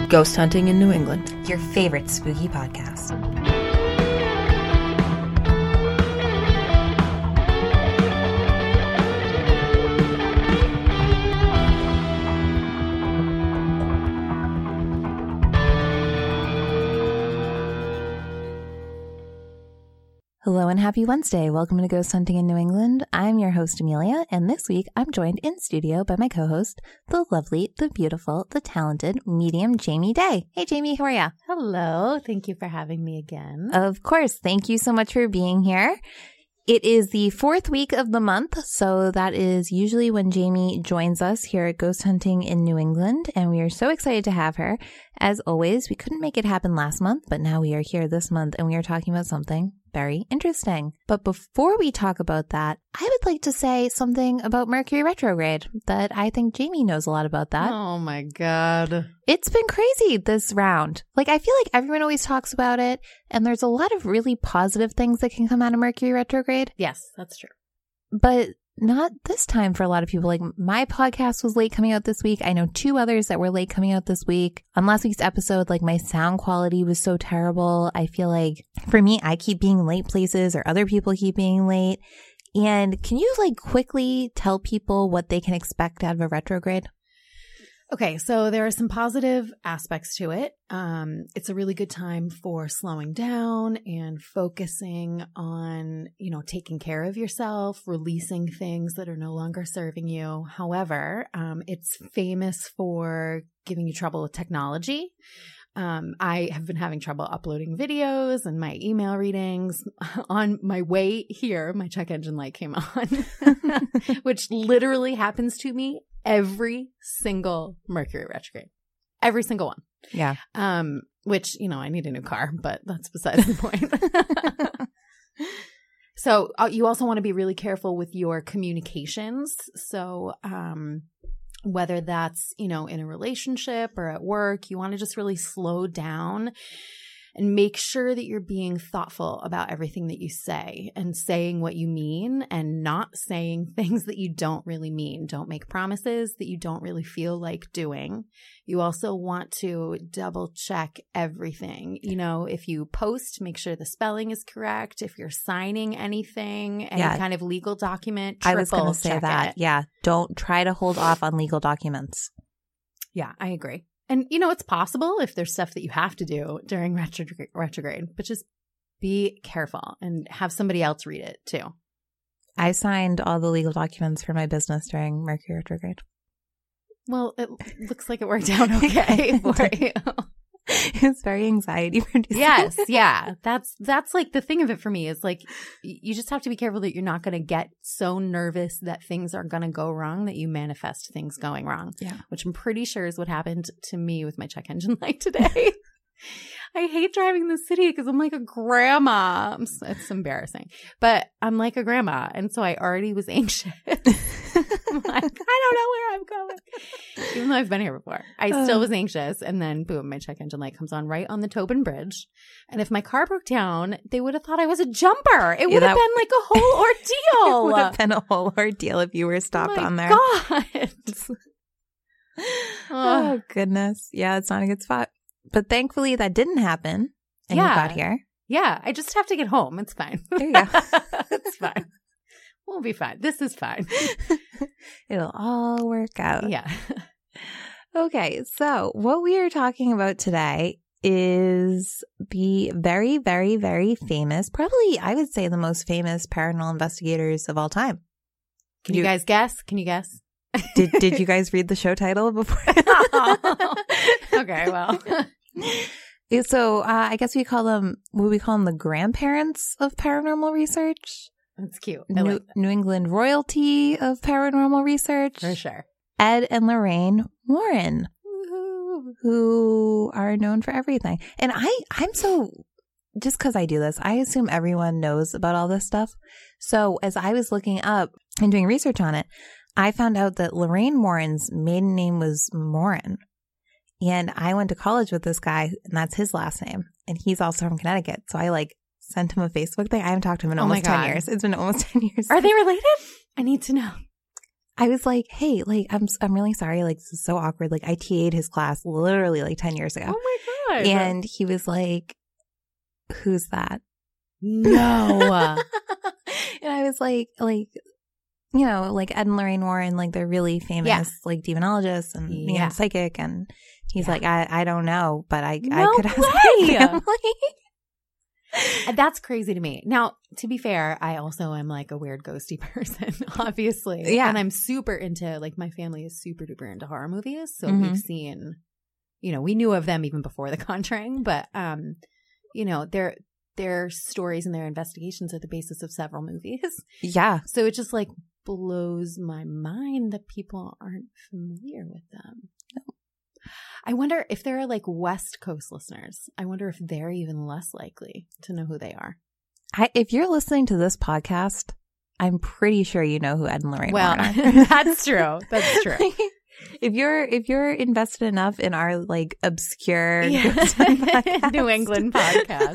Ghost Hunting in New England. Your favorite spooky podcast. Hello and happy Wednesday. Welcome to Ghost Hunting in New England. I'm your host, Amelia, and this week I'm joined in studio by my co-host, the lovely, the beautiful, the talented medium Jamie Day. Hey, Jamie, how are ya? Hello. Thank you for having me again. Of course. Thank you so much for being here. It is the fourth week of the month, so that is usually when Jamie joins us here at Ghost Hunting in New England, and we are so excited to have her. As always, we couldn't make it happen last month, but now we are here this month, and we are talking about something very interesting. But before we talk about that, I would like to say something about Mercury retrograde that I think Jamie knows a lot about that. Oh my God. It's been crazy this round. Like, I feel like everyone always talks about it, and there's a lot of really positive things that can come out of Mercury retrograde. Yes, that's true. But not this time for a lot of people. Like, my podcast was late coming out this week. I know two others that were late coming out this week. On last week's episode, like, my sound quality was so terrible. I feel like for me, I keep being late places or other people keep being late. And can you like quickly tell people what they can expect out of a retrograde? Okay, so there are some positive aspects to it. It's a really good time for slowing down and focusing on, taking care of yourself, releasing things that are no longer serving you. However, it's famous for giving you trouble with technology. I have been having trouble uploading videos and my email readings. On my way here, my check engine light came on, which literally happens to me every single Mercury retrograde. Every single one. Yeah. Which, I need a new car, but that's besides the point. So you also want to be really careful with your communications. So, whether that's, in a relationship or at work, you want to just really slow down and make sure that you're being thoughtful about everything that you say and saying what you mean and not saying things that you don't really mean. Don't make promises that you don't really feel like doing. You also want to double check everything. If you post, make sure the spelling is correct. If you're signing anything, any kind of legal document, I was going to say that. Yeah. Don't try to hold off on legal documents. Yeah, I agree. And, it's possible if there's stuff that you have to do during retrograde, but just be careful and have somebody else read it too. I signed all the legal documents for my business during Mercury retrograde. Well, it looks like it worked out okay for you. It's very anxiety producing. Yes, yeah. That's like the thing of it for me is like you just have to be careful that you're not going to get so nervous that things are going to go wrong that you manifest things going wrong. Yeah. Which I'm pretty sure is what happened to me with my check engine light today. I hate driving the city because I'm like a grandma. It's embarrassing. But I'm like a grandma. And so I already was anxious. I'm like, I don't know where I'm going. Even though I've been here before. I still was anxious. And then, boom, my check engine light comes on right on the Tobin Bridge. And if my car broke down, they would have thought I was a jumper. It would have been like a whole ordeal. It would have been a whole ordeal if you were stopped on there. God. Oh, goodness. Yeah, it's not a good spot. But thankfully that didn't happen. And you got here. Yeah, I just have to get home. It's fine. There you go. It's fine. We'll be fine. This is fine. It'll all work out. Yeah. Okay, so what we are talking about today is the very, very, very famous, probably I would say the most famous paranormal investigators of all time. Can you guys guess? Can you guess? Did you guys read the show title before? Okay, well. So I guess we call them the grandparents of paranormal research? That's cute. New England royalty of paranormal research. For sure. Ed and Lorraine Warren, who are known for everything. And I'm so, just because I do this, I assume everyone knows about all this stuff. So as I was looking up and doing research on it, I found out that Lorraine Warren's maiden name was Morin. And I went to college with this guy, and that's his last name. And he's also from Connecticut. So I sent him a Facebook thing. I haven't talked to him in almost 10 years. It's been almost 10 years. Are they related? I need to know. I was like, hey, like, I'm really sorry. Like, this is so awkward. Like, I TA'd his class literally like 10 years ago. Oh my God. And he was like, who's that? No. And I was like, you know, like Ed and Lorraine Warren, like they're really famous, like demonologists and you know, psychic. And he's like, I don't know, but I could ask my family. That's crazy to me. Now, to be fair, I also am like a weird ghosty person, obviously. Yeah. And I'm super into, like, my family is super duper into horror movies. So we've seen, you know, we knew of them even before The Conjuring, but, you know, their stories and their investigations are the basis of several movies. Yeah. So it just like blows my mind that people aren't familiar with them. I wonder if there are like West Coast listeners. I wonder if they're even less likely to know who they are. If you're listening to this podcast, I'm pretty sure you know who Ed and Lorraine Well, are. that's true. That's true. If you're invested enough in our like obscure New England podcast.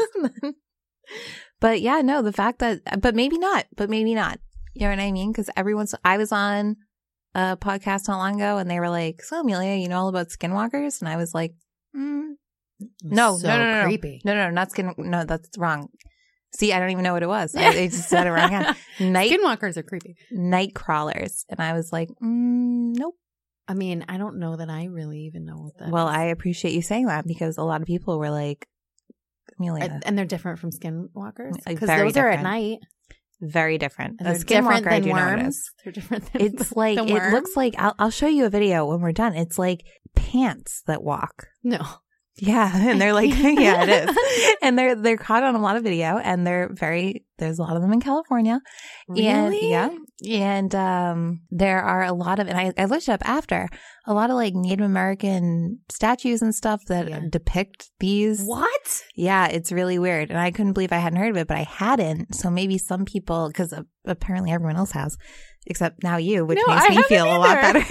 But yeah, no, the fact that, but maybe not. You know what I mean? Because I was on a podcast not long ago and they were like, so Amelia, you know all about skinwalkers? And I was like, no, creepy. No, not no, that's wrong. See, I don't even know what it was. I just said it wrong again. Skinwalkers are creepy. Night crawlers. And I was like, nope. I mean, I don't know that I really even know what that Well, is. I appreciate you saying that because a lot of people were like, Amelia. And they're different from skinwalkers? Like, Because very those are at different. night. Very different. And A they're different skinwalker, I than do worms. notice. They're different than It's like, than it worms. looks like, I'll show you a video when we're done. It's like pants that walk. No. Yeah. And they're like, yeah, it is. And they're caught on a lot of video and there's a lot of them in California. Really? And, yeah. And there are a lot of, and I looked up after, a lot of like Native American statues and stuff that depict these. What? Yeah, it's really weird. And I couldn't believe I hadn't heard of it, but I hadn't. So maybe some people, because apparently everyone else has, except now you, which makes me feel a lot better.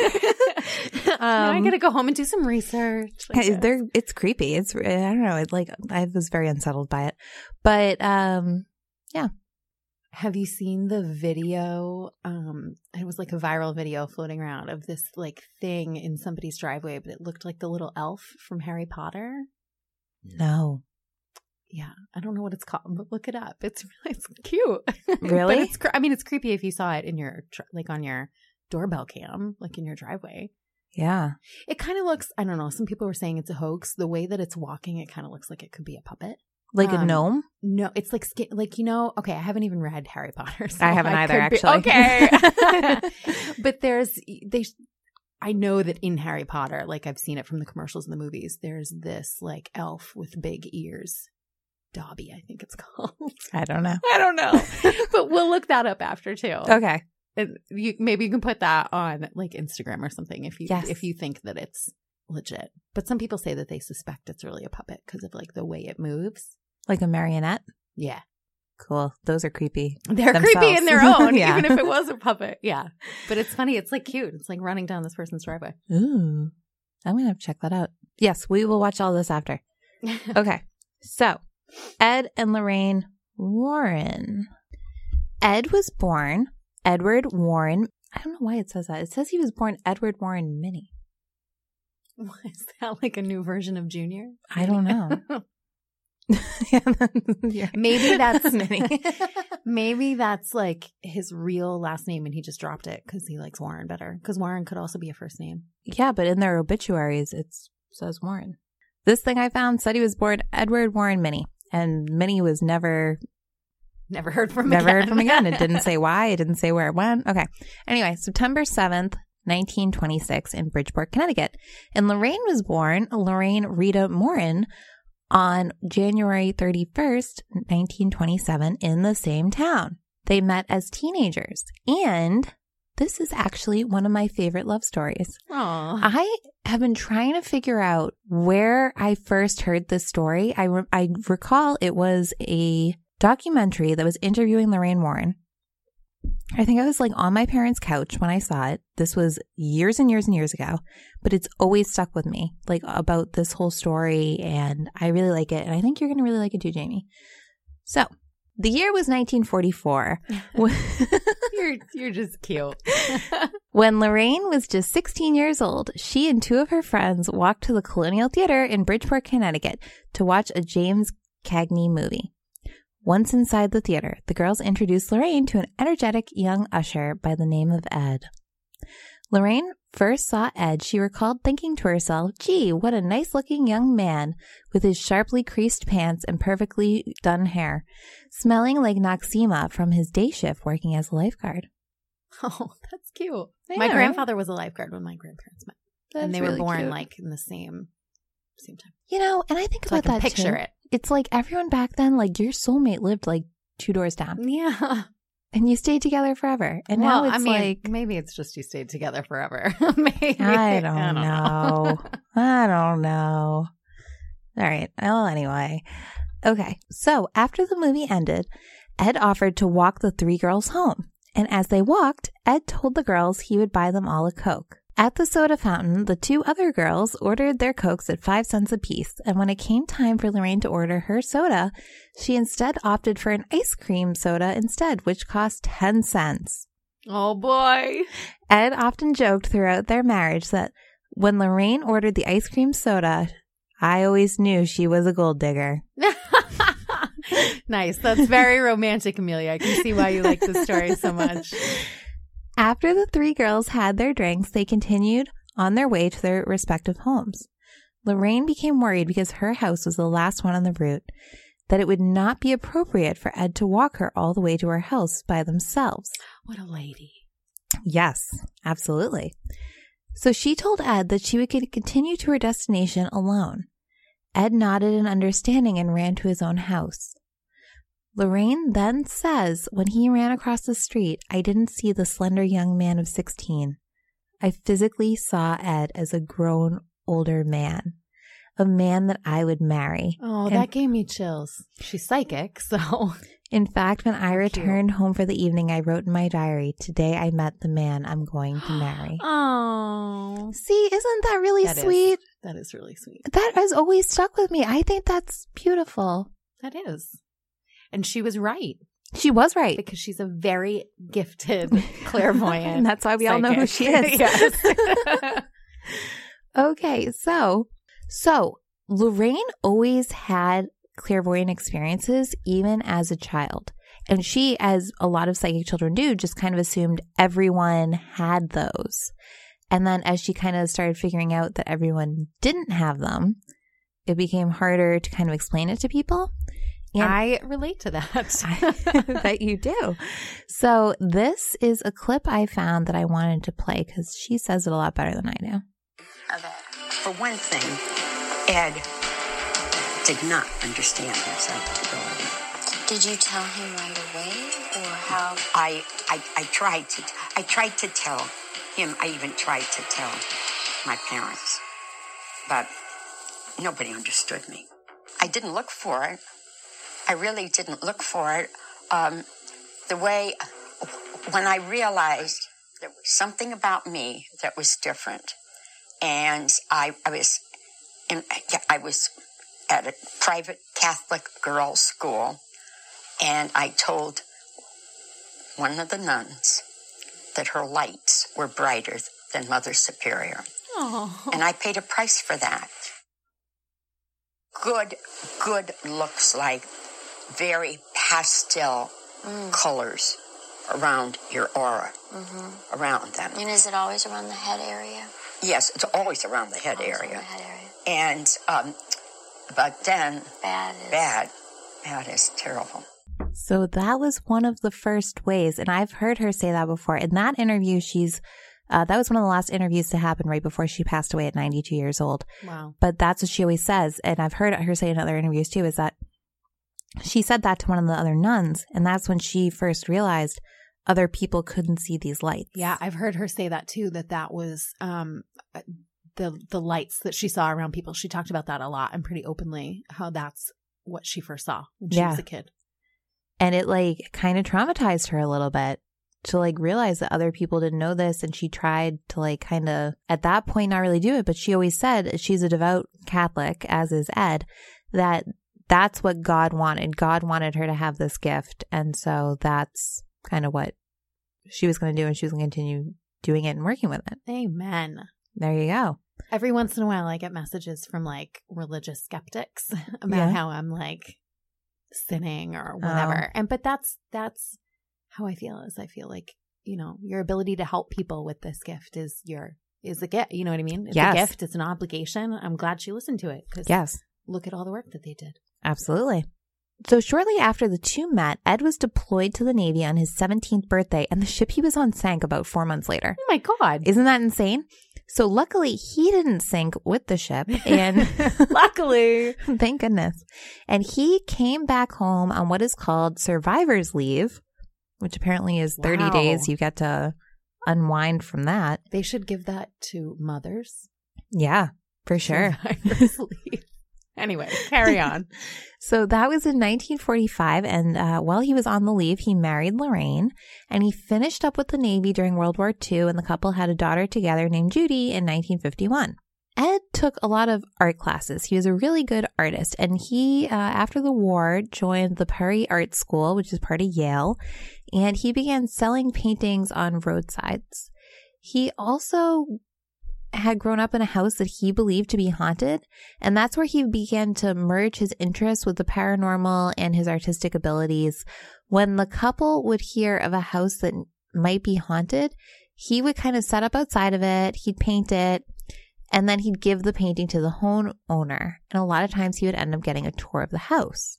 Now I gotta go home and do some research. It's creepy. I don't know. I was very unsettled by it. But yeah. Have you seen the video? It was like a viral video floating around of this like thing in somebody's driveway, but it looked like the little elf from Harry Potter. No. Yeah, I don't know what it's called, but look it up. It's cute. Really? But it's creepy if you saw it in your like on your doorbell cam, like in your driveway. Yeah. It kind of looks, I don't know, some people were saying it's a hoax. The way that it's walking, it kind of looks like it could be a puppet. Like a gnome? No, it's like skin, like, you know, okay, I haven't even read Harry Potter. So I haven't either, actually. Okay. But I know that in Harry Potter, like I've seen it from the commercials and the movies, there's this like elf with big ears. Dobby, I think it's called. I don't know. But we'll look that up after too. Okay. And maybe you can put that on like Instagram or something if you think that it's legit. But some people say that they suspect it's really a puppet because of like the way it moves. Like a marionette? Yeah. Cool. Those are creepy. They're themselves. creepy in their own, Yeah. even if it was a puppet. Yeah. But it's funny. It's like cute. It's like running down this person's driveway. Ooh. I'm going to have to check that out. Yes, we will watch all this after. Okay. So, Ed and Lorraine Warren. Ed was born Edward Warren. I don't know why it says that. It says he was born Edward Warren Minnie. Is that like a new version of Junior? I don't know. Maybe that's Minnie. Maybe that's like his real last name and he just dropped it because he likes Warren better. Because Warren could also be a first name. Yeah, but in their obituaries, it says Warren. This thing I found said he was born Edward Warren Minnie. And Minnie was never heard from again. It didn't say why. It didn't say where it went. Okay. Anyway, September 7th, 1926 in Bridgeport, Connecticut. And Lorraine was born Lorraine Rita Morin on January 31st, 1927 in the same town. They met as teenagers. And this is actually one of my favorite love stories. Aww. I have been trying to figure out where I first heard this story. I recall it was a documentary that was interviewing Lorraine Warren. I think I was like on my parents' couch when I saw it. This was years and years and years ago, but it's always stuck with me, like about this whole story, and I really like it. And I think you're going to really like it too, Jamie. So The year was 1944. You're just cute. When Lorraine was just 16 years old, she and two of her friends walked to the Colonial Theater in Bridgeport, Connecticut to watch a James Cagney movie. Once inside the theater, the girls introduced Lorraine to an energetic young usher by the name of Ed. Lorraine first saw Ed, she recalled thinking to herself, gee, what a nice-looking young man with his sharply creased pants and perfectly done hair, smelling like Noxzema from his day shift working as a lifeguard. Oh, that's cute. Yeah, my right? grandfather was a lifeguard when my grandparents met. That's and they really were born cute. like in the same time. You know, and I think So I about can that picture too. it. It's like everyone back then, like your soulmate lived like 2 doors down Yeah. and you stayed together forever. And well, now it's I mean, like, maybe it's just you stayed together forever. Maybe. I don't know. I don't know. All right. Well, anyway. Okay. So after the movie ended, Ed offered to walk the 3 girls home. And as they walked, Ed told the girls he would buy them all a Coke. At the soda fountain, the 2 other girls ordered their Cokes at 5 cents apiece. And when it came time for Lorraine to order her soda, she instead opted for an ice cream soda instead, which cost 10 cents. Oh, boy. Ed often joked throughout their marriage that when Lorraine ordered the ice cream soda, I always knew she was a gold digger. Nice. That's very romantic, Amelia. I can see why you like this story so much. After the 3 girls had their drinks, they continued on their way to their respective homes. Lorraine became worried because her house was the last one on the route, that it would not be appropriate for Ed to walk her all the way to her house by themselves. What a lady. Yes, absolutely. So she told Ed that she would continue to her destination alone. Ed nodded in understanding and ran to his own house. Lorraine then says, when he ran across the street, I didn't see the slender young man of 16. I physically saw Ed as a grown, older man, a man that I would marry. Oh, And that gave me chills. She's psychic, so. in fact, when I Cute. returned home for the evening, I wrote in my diary, today I met the man I'm going to marry. Oh. See, isn't that really That is- sweet? That is really sweet. That has always stuck with me. I think that's beautiful. That is. And she was right She was right. because she's a very gifted clairvoyant. And that's why we all know who she is. Yes. Okay, so Lorraine always had clairvoyant experiences, even as a child. And she, as a lot of psychic children do, just kind of assumed everyone had those. And then as she kind of started figuring out that everyone didn't have them, it became harder to kind of explain it to people. And I relate to that. I bet you do. So this is a clip I found that I wanted to play because she says it a lot better than I do. For one thing, Ed did not understand his psychic ability. Did you tell him right away, or how? I tried to tell him. I even tried to tell my parents, but nobody understood me. I didn't look for it. I really didn't look for it. When I realized there was something about me that was different, and I was at a private Catholic girls' school, and I told one of the nuns that her lights were brighter than Mother Superior. Oh. And I paid a price for that. Good looks like very pastel colors around your aura, around them. And is it always around the head area? Yes, it's always around the head Always area. around the head area. And, but then, Bad is terrible. So that was one of the first ways, and I've heard her say that before. In that interview, that was one of the last interviews to happen right before she passed away at 92 years old. Wow. But that's what she always says, and I've heard her say in other interviews too, is that she said that to one of the other nuns, and that's when she first realized other people couldn't see these lights. Yeah, I've heard her say that too, that was the lights that she saw around people. She talked about that a lot and pretty openly, how that's what she first saw when she was a kid. And it like kind of traumatized her a little bit to like realize that other people didn't know this. And she tried to like kind of at that point not really do it. But she always said, she's a devout Catholic, as is Ed, that that's what God wanted. God wanted her to have this gift. And so that's kind of what she was going to do. And she was going to continue doing it and working with it. Amen. There you go. Every once in a while, I get messages from like religious skeptics about how I'm like sinning or whatever. But that's how I feel. Is I feel like, you know, your ability to help people with this gift is a gift. You know what I mean? It's a gift. It's an obligation. I'm glad she listened to it. Because look at all the work that they did. Absolutely. So shortly after the two met, Ed was deployed to the Navy on his 17th birthday, and the ship he was on sank about 4 months later. Oh my God. Isn't that insane? So luckily, he didn't sink with the ship. And luckily. Thank goodness. And he came back home on what is called survivor's leave, which apparently is 30 days. You get to unwind from that. They should give that to mothers. Yeah, for sure. Survivor's leave. Anyway, carry on. So that was in 1945, and while he was on the leave, he married Lorraine, and he finished up with the Navy during World War II, and the couple had a daughter together named Judy in 1951. Ed took a lot of art classes. He was a really good artist, and he, after the war, joined the Perry Art School, which is part of Yale, and he began selling paintings on roadsides. He also had grown up in a house that he believed to be haunted, and that's where he began to merge his interests with the paranormal and his artistic abilities. When the couple would hear of a house that might be haunted, he would kind of set up outside of it, he'd paint it, and then he'd give the painting to the homeowner. And a lot of times he would end up getting a tour of the house.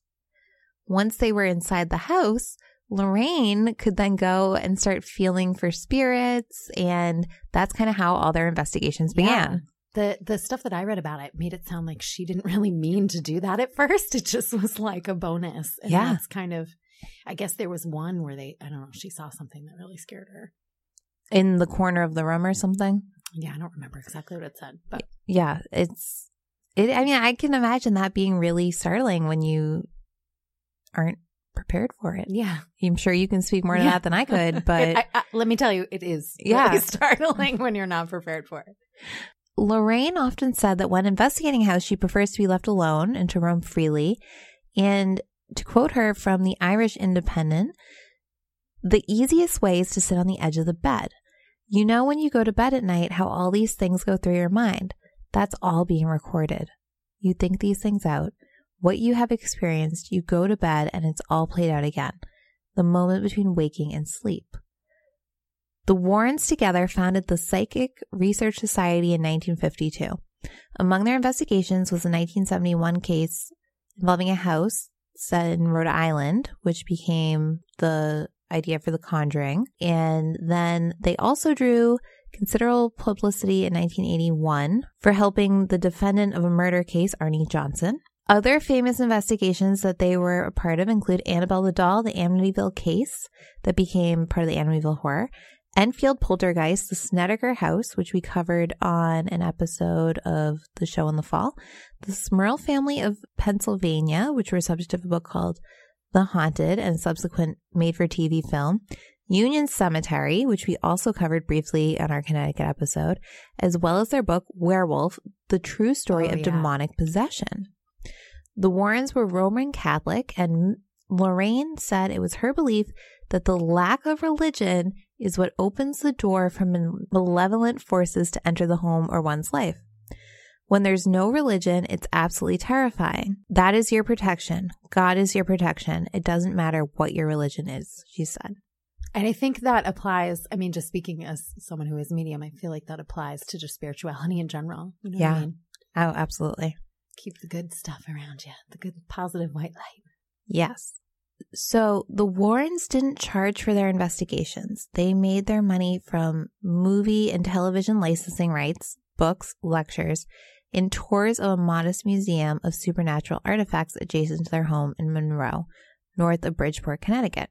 Once they were inside the house, Lorraine could then go and start feeling for spirits, and that's kind of how all their investigations began. The stuff that I read about it made it sound like she didn't really mean to do that at first. It just was like a bonus. And that's kind of, I guess there was one where I don't know, she saw something that really scared her. In the corner of the room or something? Yeah, I don't remember exactly what it said. But yeah, I mean, I can imagine that being really startling when you aren't prepared for it. Yeah. I'm sure you can speak more to that than I could, but let me tell you, it is really startling when you're not prepared for it. Lorraine often said that when investigating a house, she prefers to be left alone and to roam freely. And to quote her from the Irish Independent, the easiest way is to sit on the edge of the bed. You know when you go to bed at night how all these things go through your mind. That's all being recorded. You think these things out. What you have experienced, you go to bed and it's all played out again. The moment between waking and sleep. The Warrens together founded the Psychic Research Society in 1952. Among their investigations was a 1971 case involving a house set in Rhode Island, which became the idea for The Conjuring. And then they also drew considerable publicity in 1981 for helping the defendant of a murder case, Arnie Johnson. Other famous investigations that they were a part of include Annabelle the Doll, the Amityville case that became part of the Amityville Horror, Enfield Poltergeist, the Snedeker House, which we covered on an episode of the show in the fall, the Smurl family of Pennsylvania, which were subject of a book called The Haunted and subsequent made-for-TV film, Union Cemetery, which we also covered briefly on our Connecticut episode, as well as their book Werewolf, the true story of demonic possession. The Warrens were Roman Catholic, and Lorraine said it was her belief that the lack of religion is what opens the door for malevolent forces to enter the home or one's life. When there's no religion, it's absolutely terrifying. That is your protection. God is your protection. It doesn't matter what your religion is, she said. And I think that applies, I mean, just speaking as someone who is a medium, I feel like that applies to just spirituality in general. You know what I mean? Oh, absolutely. Keep the good stuff around you, the good positive white light. Yes. So the Warrens didn't charge for their investigations. They made their money from movie and television licensing rights, books, lectures, and tours of a modest museum of supernatural artifacts adjacent to their home in Monroe, north of Bridgeport, Connecticut.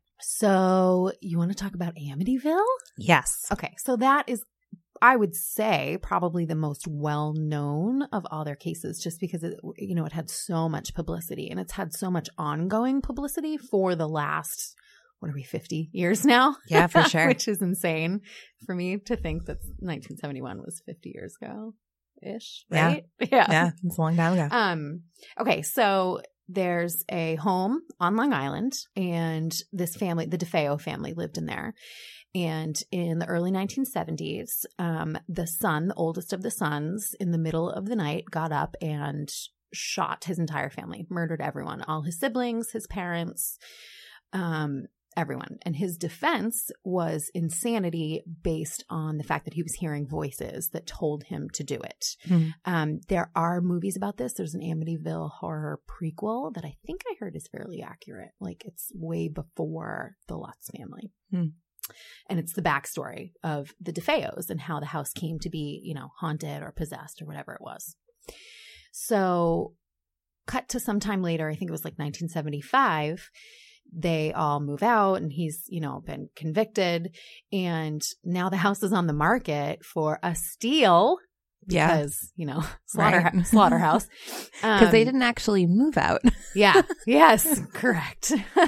So you want to talk about Amityville? Yes. Okay. So that is, I would say, probably the most well-known of all their cases, just because it had so much publicity, and it's had so much ongoing publicity for the last, 50 years now? Yeah, for sure. Which is insane for me to think that 1971 was 50 years ago-ish, right? Yeah. Yeah, it's a long time ago. Okay, so there's a home on Long Island, and this family, the DeFeo family, lived in there. And in the early 1970s, the son, the oldest of the sons, in the middle of the night, got up and shot his entire family, murdered everyone, all his siblings, his parents, everyone. And his defense was insanity based on the fact that he was hearing voices that told him to do it. There are movies about this. There's an Amityville Horror prequel that I think I heard is fairly accurate. Like, it's way before the Lutz family. And it's the backstory of the DeFeos and how the house came to be, you know, haunted or possessed or whatever it was. So cut to some time later, I think it was like 1975, they all move out and he's, you know, been convicted. And now the house is on the market for a steal. Because, you know, slaughterhouse. Because they didn't actually move out. Yeah. Yes. Correct.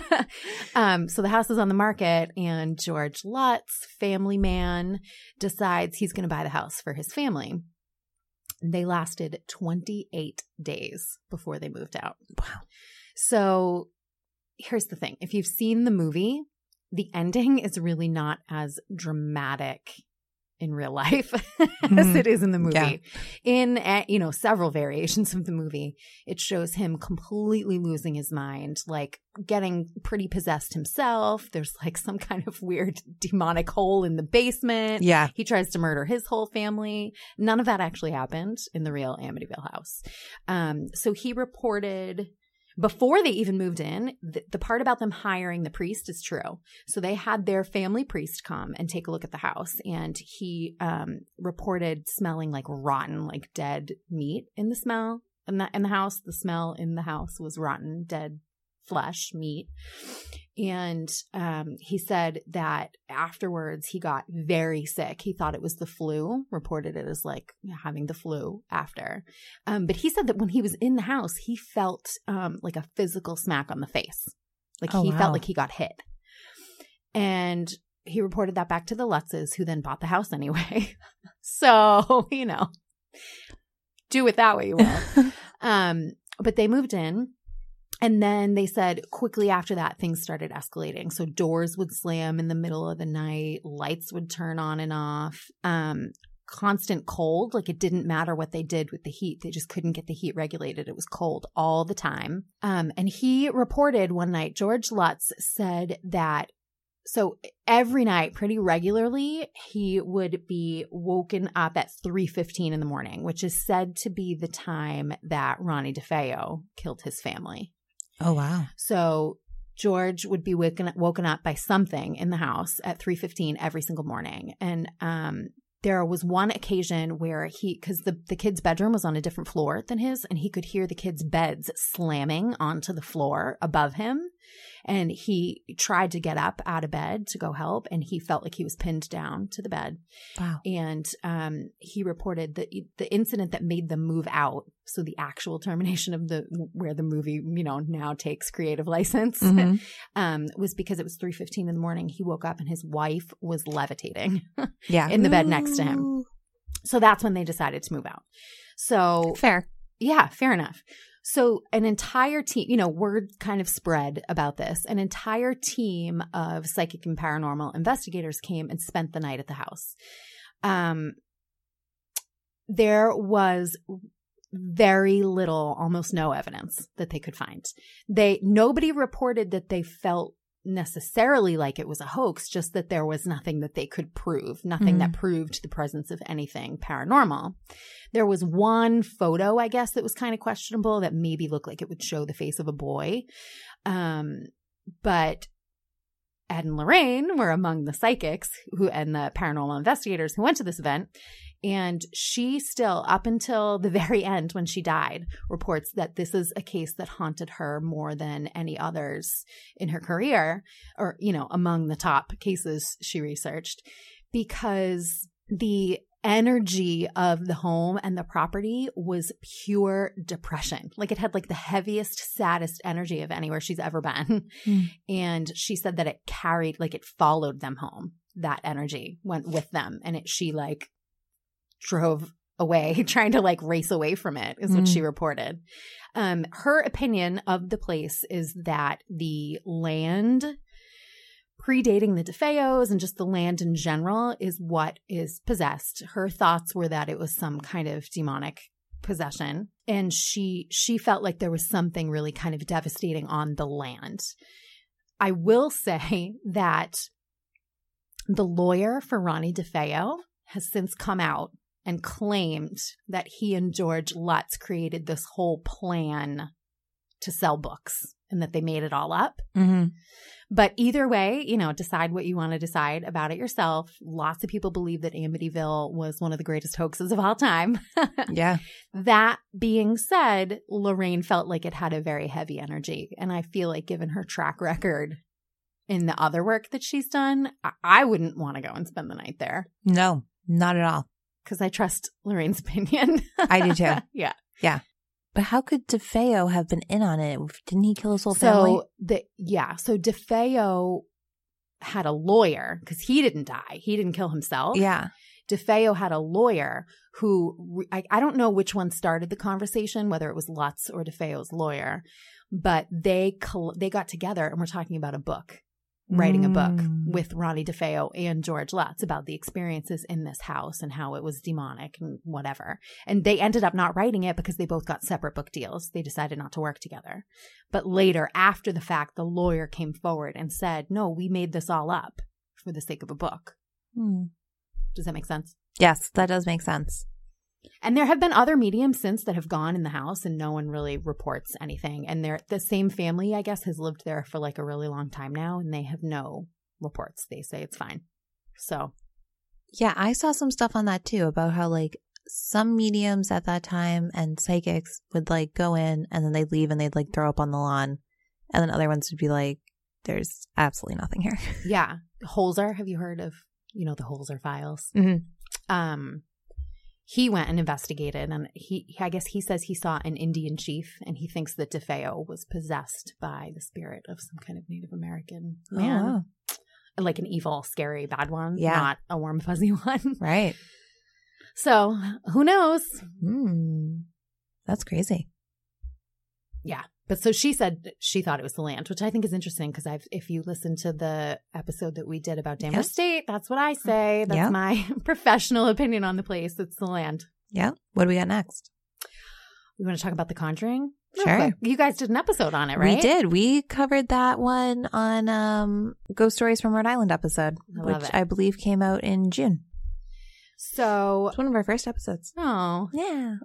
So the house is on the market, and George Lutz, family man, decides he's going to buy the house for his family. They lasted 28 days before they moved out. Wow. So here's the thing. If you've seen the movie, the ending is really not as dramatic in real life as it is in the movie. Yeah. In, you know, several variations of the movie, it shows him completely losing his mind, like getting pretty possessed himself. There's like some kind of weird demonic hole in the basement. Yeah. He tries to murder his whole family. None of that actually happened in the real Amityville house. So he reported, before they even moved in, the part about them hiring the priest is true. So they had their family priest come and take a look at the house, and he reported smelling like rotten, like dead meat in the smell in the house. The smell in the house was rotten, dead flesh, meat. And he said that afterwards he got very sick. He thought it was the flu, reported it as like having the flu after. But he said that when he was in the house, he felt like a physical smack on the face. Like felt like he got hit. And he reported that back to the Lutzes, who then bought the house anyway. So, you know, do with that what you will. But they moved in. And then they said quickly after that, things started escalating. So doors would slam in the middle of the night. Lights would turn on and off. Constant cold. Like, it didn't matter what they did with the heat. They just couldn't get the heat regulated. It was cold all the time. And he reported one night, George Lutz said that, so every night, pretty regularly, he would be woken up at 3:15 in the morning, which is said to be the time that Ronnie DeFeo killed his family. Oh, wow. So George would be woken up by something in the house at 3:15 every single morning. And there was one occasion where because the kid's bedroom was on a different floor than his, and he could hear the kids' beds slamming onto the floor above him. And he tried to get up out of bed to go help, and he felt like he was pinned down to the bed. Wow. And he reported that the incident that made them move out, so the actual termination of where the movie, you know, now takes creative license, was because it was 3:15 in the morning. He woke up and his wife was levitating in the bed next to him. So that's when they decided to move out. So fair. Yeah, fair enough. So an entire team, you know, word kind of spread about this. An entire team of psychic and paranormal investigators came and spent the night at the house. There was very little, almost no evidence that they could find. Nobody reported that they felt necessarily like it was a hoax, just that there was nothing that they could prove, nothing that proved the presence of anything paranormal. There was one photo, I guess, that was kind of questionable, that maybe looked like it would show the face of a boy. But Ed and Lorraine were among the psychics and the paranormal investigators who went to this event. And she still, up until the very end when she died, reports that this is a case that haunted her more than any others in her career, or, you know, among the top cases she researched, because the energy of the home and the property was pure depression. Like, it had like the heaviest, saddest energy of anywhere she's ever been. And she said that it carried, like it followed them home. That energy went with them. And she like drove away, trying to like race away from it, is what she reported. Her opinion of the place is that the land predating the DeFeos and just the land in general is what is possessed. Her thoughts were that it was some kind of demonic possession. And she felt like there was something really kind of devastating on the land. I will say that the lawyer for Ronnie DeFeo has since come out and claimed that he and George Lutz created this whole plan to sell books and that they made it all up. Mm-hmm. But either way, you know, decide what you want to decide about it yourself. Lots of people believe that Amityville was one of the greatest hoaxes of all time. Yeah. That being said, Lorraine felt like it had a very heavy energy. And I feel like given her track record in the other work that she's done, I wouldn't want to go and spend the night there. No, not at all. Because I trust Lorraine's opinion. I do too. Yeah. Yeah. But how could DeFeo have been in on it? Didn't he kill his whole family? So DeFeo had a lawyer because he didn't die. He didn't kill himself. Yeah. DeFeo had a lawyer who, I don't know which one started the conversation, whether it was Lutz or DeFeo's lawyer, but they got together and were talking about a book, writing a book with Ronnie DeFeo and George Lutz about the experiences in this house and how it was demonic and whatever. And they ended up not writing it because they both got separate book deals. They decided not to work together. But later, after the fact, the lawyer came forward and said, no, we made this all up for the sake of a book. Does that make sense? Yes, that does make sense. And there have been other mediums since that have gone in the house and no one really reports anything. And the same family, I guess, has lived there for like a really long time now and they have no reports. They say it's fine. So. Yeah, I saw some stuff on that too about how like some mediums at that time and psychics would like go in and then they'd leave and they'd like throw up on the lawn. And then other ones would be like, there's absolutely nothing here. Yeah. Holzer, have you heard of, the Holzer files? Mm-hmm. He went and investigated, and I guess he says he saw an Indian chief, and he thinks that DeFeo was possessed by the spirit of some kind of Native American man. Oh, wow. Like an evil, scary, bad one, Yeah. not a warm, fuzzy one. Right. So, who knows? That's crazy. Yeah. But so she said she thought it was the land, which I think is interesting because if you listen to the episode that we did about Danvers State, that's what I say. That's my professional opinion on the place. It's the land. Yeah. What do we got next? You want to talk about The Conjuring? Sure. Okay. You guys did an episode on it, right? We did. We covered that one on Ghost Stories from Rhode Island episode, which I believe came out in June. So it's one of our first episodes. Oh. Yeah.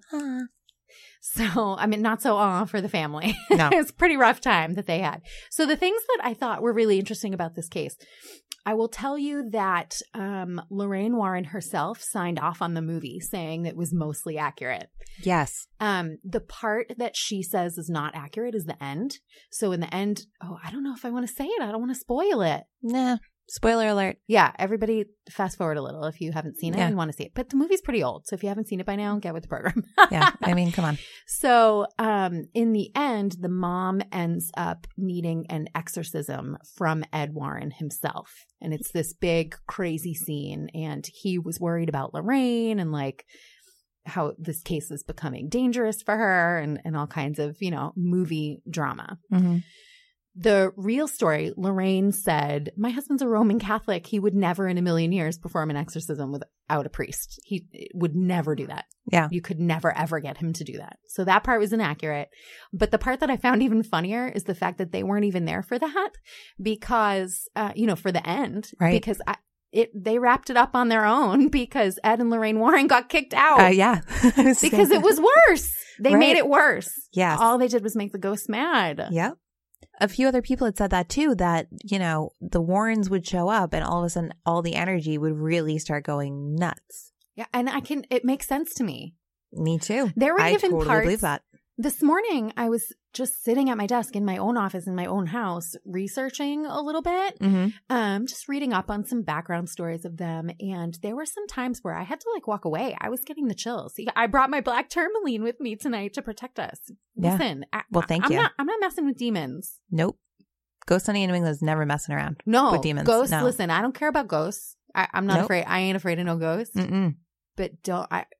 So, I mean, not so for the family. No. It was a pretty rough time that they had. So the things that I thought were really interesting about this case, I will tell you that Lorraine Warren herself signed off on the movie saying that it was mostly accurate. Yes. The part that she says is not accurate is the end. So in the end, I don't know if I want to say it. I don't want to spoil it. Nah. Spoiler alert. Yeah, everybody fast forward a little if you haven't seen it and want to see it. But the movie's pretty old, so if you haven't seen it by now, get with the program. Yeah, I mean, come on. So in the end, the mom ends up needing an exorcism from Ed Warren himself. And it's this big, crazy scene. And he was worried about Lorraine and like how this case is becoming dangerous for her and all kinds of, movie drama. Mm-hmm. The real story, Lorraine said, my husband's a Roman Catholic. He would never in a million years perform an exorcism without a priest. He would never do that. Yeah. You could never, ever get him to do that. So that part was inaccurate. But the part that I found even funnier is the fact that they weren't even there for that because, for the end. Right. Because they wrapped it up on their own because Ed and Lorraine Warren got kicked out. Yeah. Because it was worse. They made it worse. Yes. All they did was make the ghost mad. Yep. A few other people had said that too, that, the Warrens would show up and all of a sudden all the energy would really start going nuts. Yeah. And it makes sense to me. Me too. There were even totally parts. believe that. This morning, I was just sitting at my desk in my own office in my own house, researching a little bit, just reading up on some background stories of them. And there were some times where I had to walk away. I was getting the chills. I brought my black tourmaline with me tonight to protect us. Yeah. Listen, Thank you. I'm not messing with demons. Nope. Ghost Hunting in New England is never messing around. No, with demons. Ghosts. No. Listen, I don't care about ghosts. I'm not afraid. I ain't afraid of no ghosts. Mm-mm. But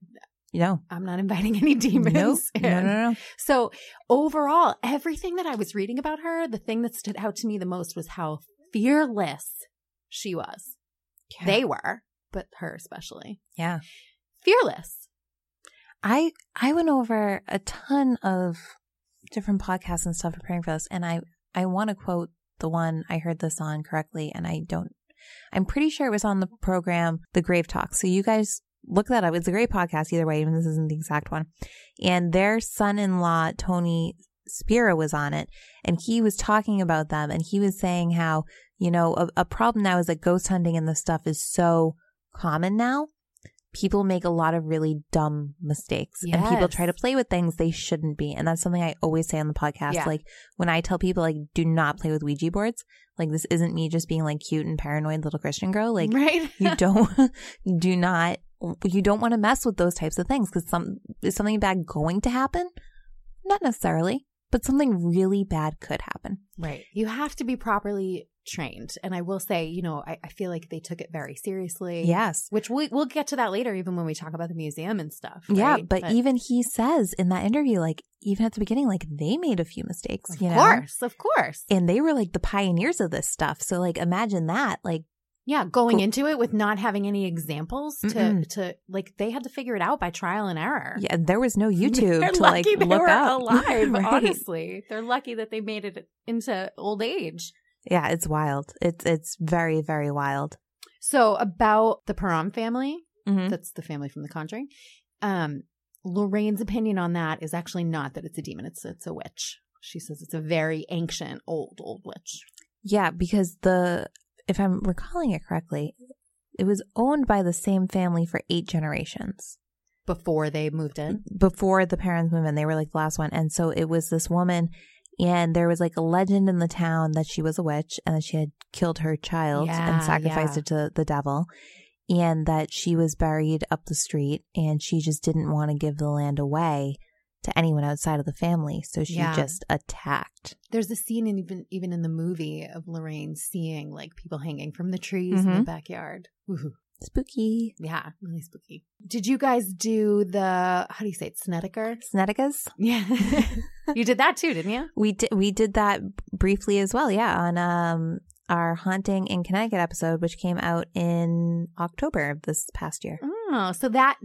No. I'm not inviting any demons. Nope. No. So overall, everything that I was reading about her, the thing that stood out to me the most was how fearless she was. Yeah. They were, but her especially. Yeah. Fearless. I went over a ton of different podcasts and stuff preparing for this, and I want to quote the one I heard this on correctly, and I'm pretty sure it was on the program, The Grave Talk. So you guys look that up. It's a great podcast either way, even if this isn't the exact one. And their son-in-law, Tony Spira, was on it, and he was talking about them, and he was saying how, a problem now is that ghost hunting and this stuff is so common now. People make a lot of really dumb mistakes, and people try to play with things they shouldn't be. And that's something I always say on the podcast. Yeah. Like when I tell people, like, do not play with Ouija boards. Like, this isn't me just being like cute and paranoid little Christian girl. Like, right? you don't want to mess with those types of things, because is something bad going to happen? Not necessarily, but something really bad could happen. Right. You have to be properly trained. And I will say, I feel like they took it very seriously. Yes. Which we'll get to that later, even when we talk about the museum and stuff. Right? Yeah. But even he says in that interview, like, even at the beginning, like, they made a few mistakes, Of course. And they were like the pioneers of this stuff. So like, imagine that. Like, yeah, going into it with not having any examples to like, they had to figure it out by trial and error. Yeah, there was no YouTube They're to lucky like they look were up. alive, Right. honestly. They're lucky that they made it into old age. Yeah, it's wild. It's very, very wild. So about the Perron family, Mhm. that's the family from The Conjuring, Lorraine's opinion on that is actually not that it's a demon, it's a witch. She says it's a very ancient, old witch. Yeah, because if I'm recalling it correctly, it was owned by the same family for 8 generations. Before they moved in? Before the parents moved in, they were like the last one. And so it was this woman, and there was like a legend in the town that she was a witch and that she had killed her child and sacrificed it to the devil, and that she was buried up the street, and she just didn't want to give the land away to anyone outside of the family. So she just attacked. There's a scene even in the movie of Lorraine seeing like people hanging from the trees in the backyard. Woohoo. Spooky. Yeah, really spooky. Did you guys do how do you say it, Snedeker? Snedekas? Yeah. You did that too, didn't you? We did that briefly as well, yeah, on our Haunting in Connecticut episode, which came out in October of this past year. Oh, so that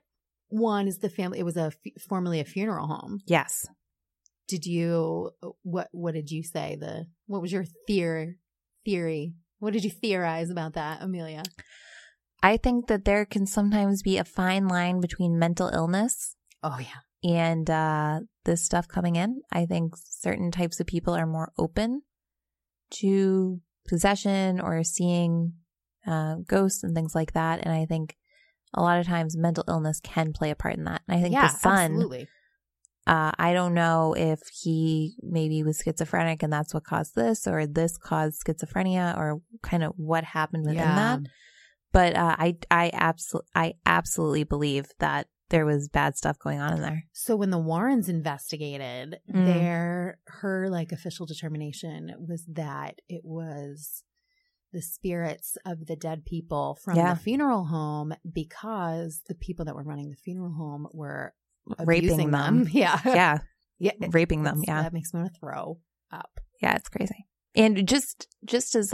one is the family. It was formerly a funeral home. Yes. Did you, what did you say? What was your theory? What did you theorize about that, Amelia? I think that there can sometimes be a fine line between mental illness. Oh, yeah. And this stuff coming in. I think certain types of people are more open to possession or seeing ghosts and things like that. And I think a lot of times mental illness can play a part in that. And I think the son, absolutely. I don't know if he maybe was schizophrenic and that's what caused this, or this caused schizophrenia, or kind of what happened within that. But I absolutely believe that there was bad stuff going on in there. So when the Warrens investigated, her like official determination was that it was the spirits of the dead people from the funeral home, because the people that were running the funeral home were raping them. Yeah. Raping them. Yeah. That makes me want to throw up. Yeah, it's crazy. And just as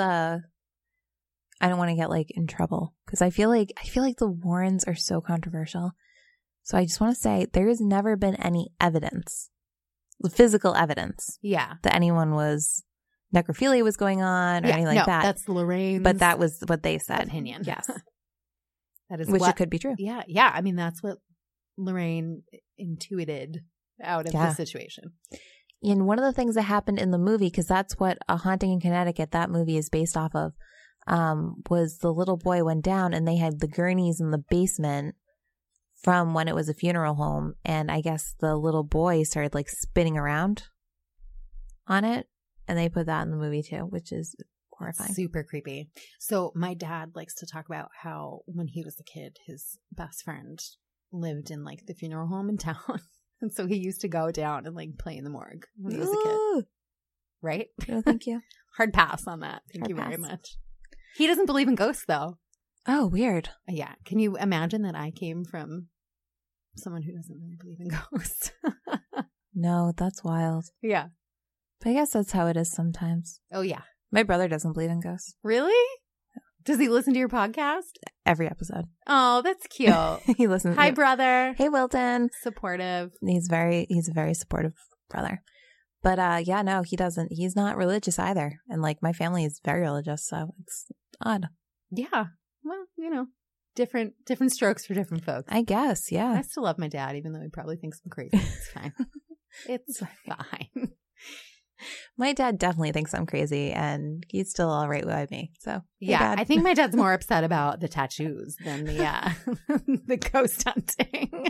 I don't want to get like in trouble, because I feel like the Warrens are so controversial. So I just want to say there has never been any evidence, physical evidence, that anyone was necrophilia was going on or anything like that. That's Lorraine's. But that was what they said. Opinion. Yes. That is which it could be true. Yeah. Yeah. I mean, that's what Lorraine intuited out of the situation. And one of the things that happened in the movie, because that's what A Haunting in Connecticut, that movie is based off of, was the little boy went down and they had the gurneys in the basement from when it was a funeral home. And I guess the little boy started like spinning around on it. And they put that in the movie too, which is horrifying. Super creepy. So my dad likes to talk about how when he was a kid, his best friend lived in like the funeral home in town. And so he used to go down and like play in the morgue when he was a kid. Right? No, thank you. Hard pass on that. Thank you very much. He doesn't believe in ghosts though. Oh, weird. Yeah. Can you imagine that I came from someone who doesn't really believe in ghosts. No, that's wild. Yeah. But I guess that's how it is sometimes. Oh, yeah. My brother doesn't believe in ghosts. Really? Does he listen to your podcast? Every episode. Oh, that's cute. He listens. Hi, brother. Hey, Wilton. Supportive. He's a very supportive brother. But yeah, no, he doesn't. He's not religious either. And like my family is very religious, so it's odd. Yeah. Well, you know, different strokes for different folks. I guess, yeah. I still love my dad, even though he probably thinks I'm crazy. It's fine. It's fine. My dad definitely thinks I'm crazy, and he's still all right with me. So hey, yeah, Dad. I think my dad's more upset about the tattoos than the the ghost hunting.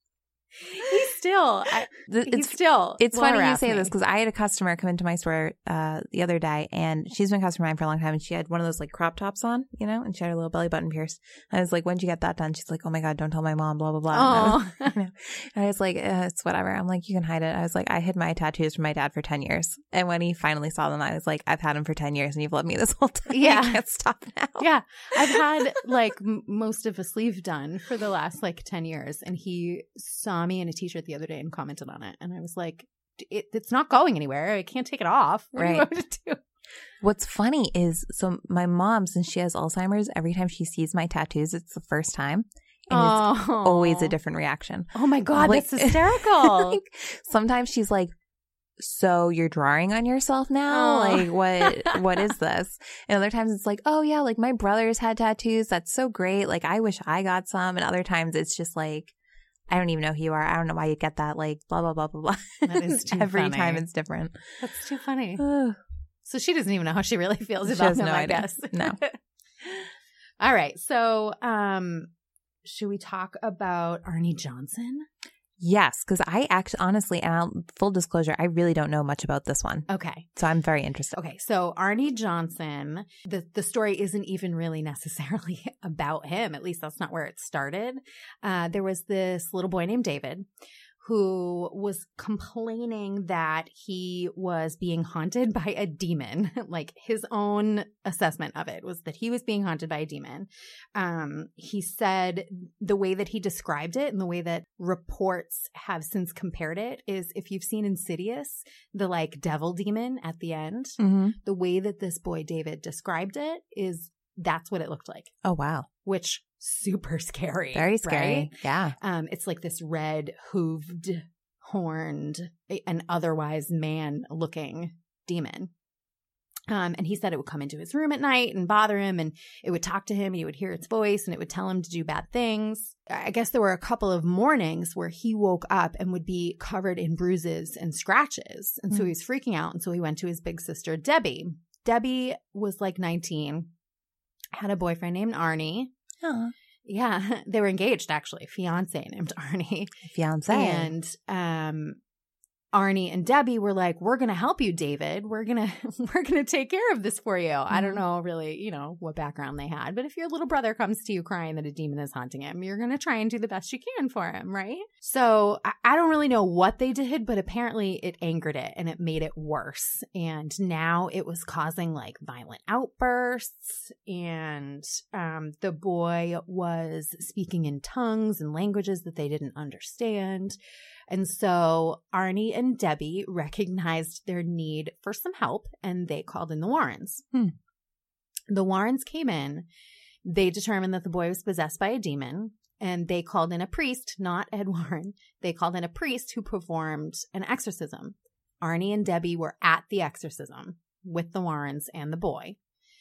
It's funny you say me. this because I had a customer come into my store the other day, and she's been a customer of mine for a long time, and she had one of those like crop tops on, you know, and she had her little belly button pierced. I was like, when'd you get that done? She's like, oh my God, don't tell my mom, blah, blah, blah. And I was like, it's whatever. I'm like, you can hide it. I was like, I hid my tattoos from my dad for 10 years. And when he finally saw them, I was like, I've had them for 10 years and you've loved me this whole time. Yeah. I can't stop now. Yeah. I've had like most of a sleeve done for the last like 10 years. And he saw me in a t-shirt the other day and commented on it. And I was like, it's not going anywhere. I can't take it off. What are you going to do? What's funny is, so my mom, since she has Alzheimer's, every time she sees my tattoos, it's the first time. And it's always a different reaction. Oh my God, like, that's hysterical. Like, sometimes she's like, so you're drawing on yourself now? Like, what is this? And other times it's like, oh yeah, like my brother's had tattoos. That's so great. Like, I wish I got some. And other times it's just like, I don't even know who you are. I don't know why you get that. Like, blah, blah, blah, blah, blah. That is too Every funny. time it's different. That's too funny. So she doesn't even know how she really feels She about has him, no I idea. guess. No. All right. So should we talk about Arnie Johnson? Yes, because I actually, honestly, and full disclosure, I really don't know much about this one. Okay. So I'm very interested. Okay. So Arnie Johnson, the story isn't even really necessarily about him. At least that's not where it started. There was this little boy named David who was complaining that he was being haunted by a demon. Like his own assessment of it was that he was being haunted by a demon. He said the way that he described it and the way that reports have since compared it is, if you've seen Insidious, the like devil demon at the end, the way that this boy David described it is that's what it looked like. Oh, wow. Which super scary. Very scary. Right? Yeah. It's like this red, hooved, horned, and otherwise man-looking demon. And he said it would come into his room at night and bother him, and it would talk to him, and he would hear its voice, and it would tell him to do bad things. I guess there were a couple of mornings where he woke up and would be covered in bruises and scratches. And so he was freaking out, and so he went to his big sister, Debbie. Debbie was like 19, had a boyfriend named Arnie. Oh. Yeah, they were engaged, actually. Fiance named Arnie. Fiance. And Arnie and Debbie were like, we're going to help you, David. We're going to take care of this for you. I don't know really, you know, what background they had. But if your little brother comes to you crying that a demon is haunting him, you're going to try and do the best you can for him, right? So I don't really know what they did, but apparently it angered it and it made it worse. And now it was causing like violent outbursts. And the boy was speaking in tongues and languages that they didn't understand. And so Arnie and Debbie recognized their need for some help, and they called in the Warrens. The Warrens came in. They determined that the boy was possessed by a demon, and they called in a priest, not Ed Warren. They called in a priest who performed an exorcism. Arnie and Debbie were at the exorcism with the Warrens and the boy.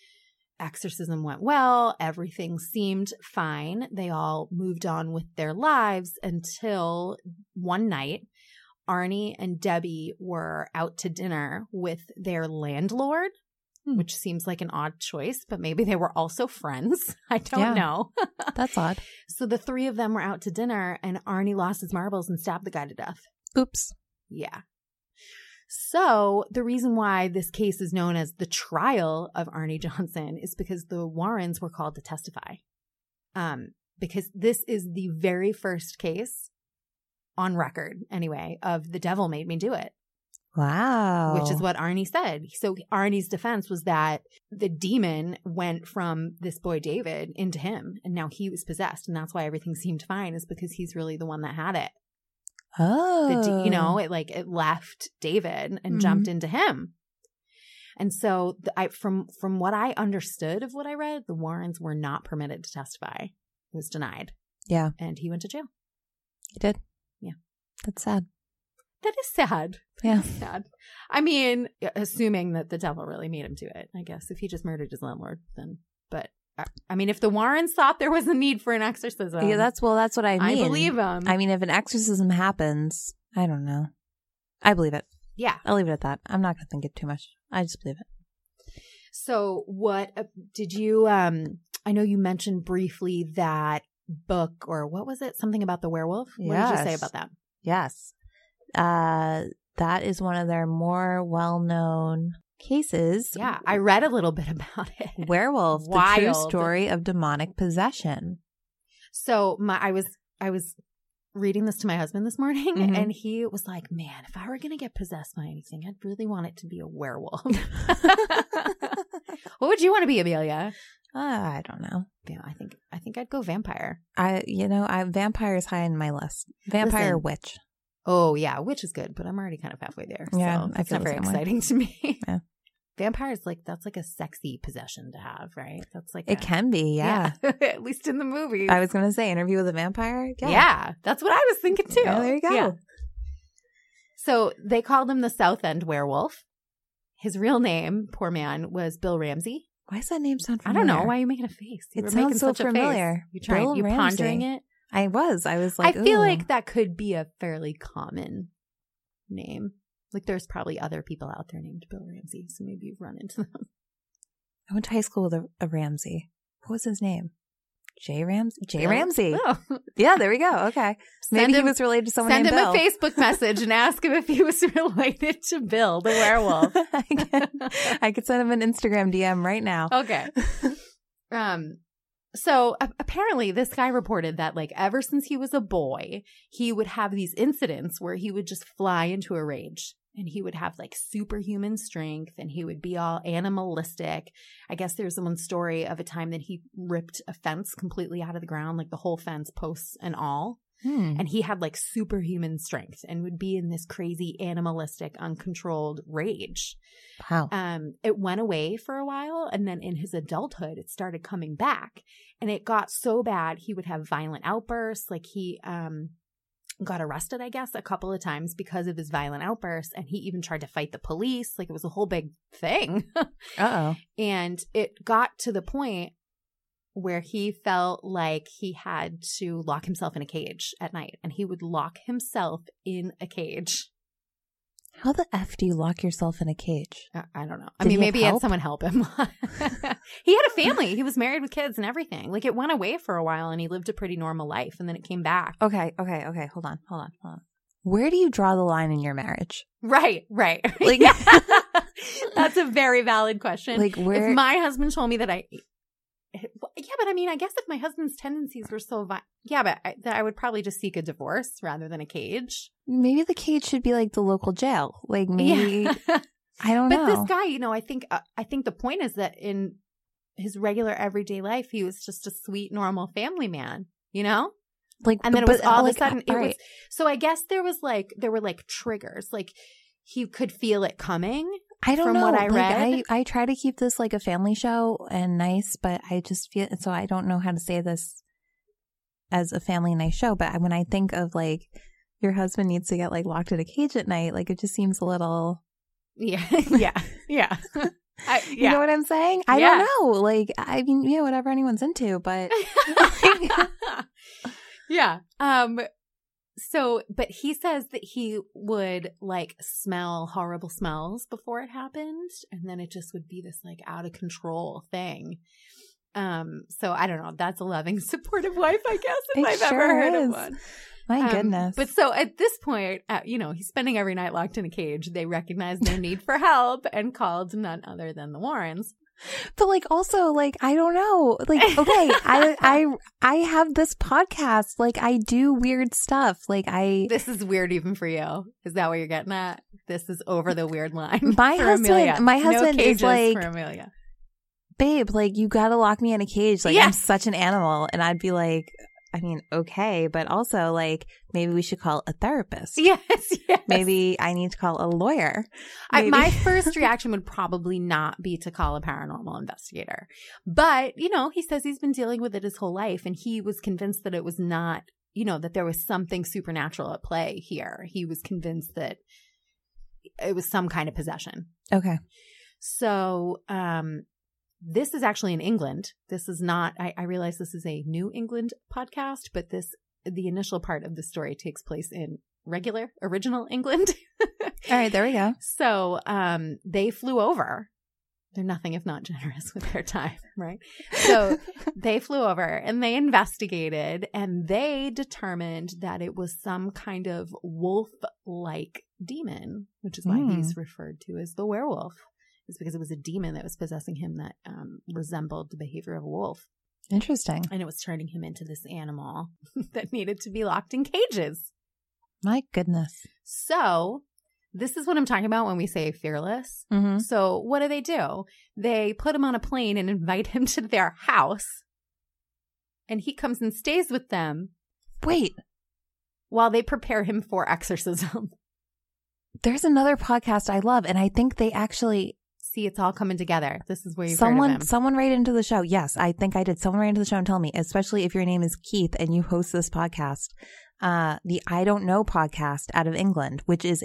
Exorcism went well. Everything seemed fine. They all moved on with their lives until one night, Arnie and Debbie were out to dinner with their landlord, which seems like an odd choice, but maybe they were also friends. I don't know. That's odd. So the three of them were out to dinner, and Arnie lost his marbles and stabbed the guy to death. Oops. Yeah. So the reason why this case is known as the trial of Arnie Johnson is because the Warrens were called to testify. Because this is the very first case on record, anyway, of the devil made me do it. Wow. which is what Arnie said. So Arnie's defense was that the demon went from this boy David into him, and now he was possessed, and that's why everything seemed fine, is because he's really the one that had it. Oh. It left David and jumped into him. And so from what I understood of what I read, the Warrens were not permitted to testify. It was denied. Yeah. And he went to jail. He did. Yeah. That's sad. That is sad. Yeah. That is sad. I mean, assuming that the devil really made him do it, I guess. If he just murdered his landlord, then. But I mean, if the Warrens thought there was a need for an exorcism, Yeah, that's what I mean. I believe him. I mean, if an exorcism happens, I don't know. I believe it. Yeah. I'll leave it at that. I'm not going to think it too much. I just believe it. So what did you, I know you mentioned briefly that book, or what was it? Something about the werewolf? What did you say about that? Yes. That is one of their more well-known cases. Yeah, I read a little bit about it. Werewolf, the true story of demonic possession. So I was reading this to my husband this morning, and he was like, man, if I were going to get possessed by anything, I'd really want it to be a werewolf. What would you want to be, Amelia? I don't know. Yeah, I think I'd go vampire. Vampire is high on my list. Vampire, witch. Oh yeah, witch is good, but I'm already kind of halfway there. Yeah, so I it's feel not the very same way. exciting to me. Yeah. Vampire is that's like a sexy possession to have, right? That's like It can be, yeah. At least in the movies. I was going to say Interview with a Vampire. Yeah, that's what I was thinking too. Yeah, there you go. Yeah. So they called him the South End Werewolf. His real name, poor man, was Bill Ramsey. Why does that name sound I familiar? don't know. Why are you making a face? You It were sounds making so such a familiar. face. Bill You Ramsey. pondering it? I was like, I feel ooh. like that could be a fairly common name. Like there's probably other people out there named Bill Ramsey, so maybe you've run into them. I went to high school with a Ramsey. What was his name? Jay Ramsey? Jay Bill? Ramsey. Oh. Yeah, there we go. Okay. Maybe he was related to someone Send named him Bill. a Facebook message and ask him if he was related to Bill, the werewolf. I could send him an Instagram DM right now. Okay. So apparently this guy reported that ever since he was a boy, he would have these incidents where he would just fly into a rage, and he would have superhuman strength, and he would be all animalistic. I guess there's one story of a time that he ripped a fence completely out of the ground, the whole fence, posts and all. And he had superhuman strength and would be in this crazy animalistic, uncontrolled rage. Wow. It went away for a while, and then in his adulthood, it started coming back, and it got so bad he would have violent outbursts. He got arrested, I guess, a couple of times because of his violent outbursts, and he even tried to fight the police. It was a whole big thing. Uh-oh. And it got to the point where he felt like he had to lock himself in a cage at night, and he would lock himself in a cage. How the F do you lock yourself in a cage? I don't know. Did he have maybe he had help? someone help him. He had a family. He was married with kids and everything. It went away for a while, and he lived a pretty normal life, and then it came back. Okay. Hold on. Where do you draw the line in your marriage? Right. That's a very valid question. Where? If my husband told me that I guess if my husband's tendencies were so I would probably just seek a divorce rather than a cage. Maybe the cage should be the local jail. Maybe I don't know. But this guy, I think the point is that in his regular everyday life, he was just a sweet, normal family man, and then it was all of a sudden it was. So I guess there were triggers. He could feel it coming. I don't know. From what I read, I try to keep this a family show and nice, but I just feel so I don't know how to say this as a family nice show. But when I think of your husband needs to get locked in a cage at night, it just seems a little. Yeah. You know what I'm saying? I don't know. I mean, whatever anyone's into, but yeah. So, but he says that he would smell horrible smells before it happened, and then it just would be this out of control thing. So I don't know. That's a loving, supportive wife, I guess, if I've ever heard of one. My goodness. But so at this point, he's spending every night locked in a cage. They recognized their need for help and called none other than the Warrens. But like also like I don't know. Like okay, I have this podcast. Like I do weird stuff. Like This is weird even for you. Is that what you're getting at? This is over the weird line. My for husband Amelia. my husband no is like, for Amelia. babe, like you got to lock me in a cage. Like I'm such an animal, and I'd be like, I mean, okay, but also like maybe we should call a therapist. Yes. Maybe I need to call a lawyer. My first reaction would probably not be to call a paranormal investigator. But, you know, he says he's been dealing with it his whole life, and he was convinced that it was not, you know, that there was something supernatural at play here. He was convinced that it was some kind of possession. Okay. So, this is actually in England. This is not, I realize this is a New England podcast, but the initial part of the story takes place in original England. All right, there we go. So they flew over. They're nothing if not generous with their time, right? So they flew over and they investigated, and they determined that it was some kind of wolf-like demon, which is why he's referred to as the werewolf. Is because it was a demon that was possessing him that resembled the behavior of a wolf. Interesting. And it was turning him into this animal that needed to be locked in cages. My goodness. So this is what I'm talking about when we say fearless. Mm-hmm. So what do? They put him on a plane and invite him to their house. And he comes and stays with them. Wait. While they prepare him for exorcism. There's another podcast I love, and I think they actually... See, it's all coming together. This is where you've heard of him. Someone write into the show. Yes, I think I did. Someone write into the show and tell me, especially if your name is Keith and you host this podcast, the I Don't Know podcast out of England, which is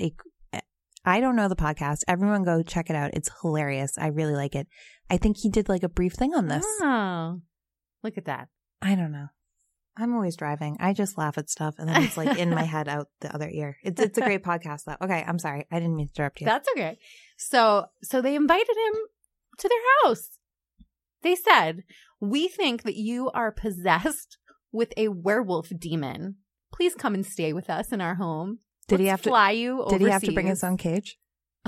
I Don't Know the podcast. Everyone go check it out. It's hilarious. I really like it. I think he did like a brief thing on this. Oh, look at that. I don't know. I'm always driving. I just laugh at stuff and then it's like in my head out the other ear. It's a great podcast though. Okay, I'm sorry. I didn't mean to interrupt you. That's okay. So they invited him to their house. They said, "We think that you are possessed with a werewolf demon. Please come and stay with us in our home. Did he have to fly you overseas?" Did he have to bring his own cage?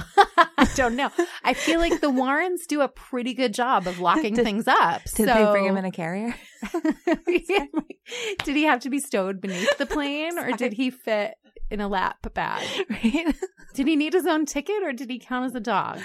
I don't know. I feel like the Warrens do a pretty good job of locking things up. Did they bring him in a carrier? Did he have to be stowed beneath the plane, or did he fit in a lap bag? Right? Did he need his own ticket, or did he count as a dog?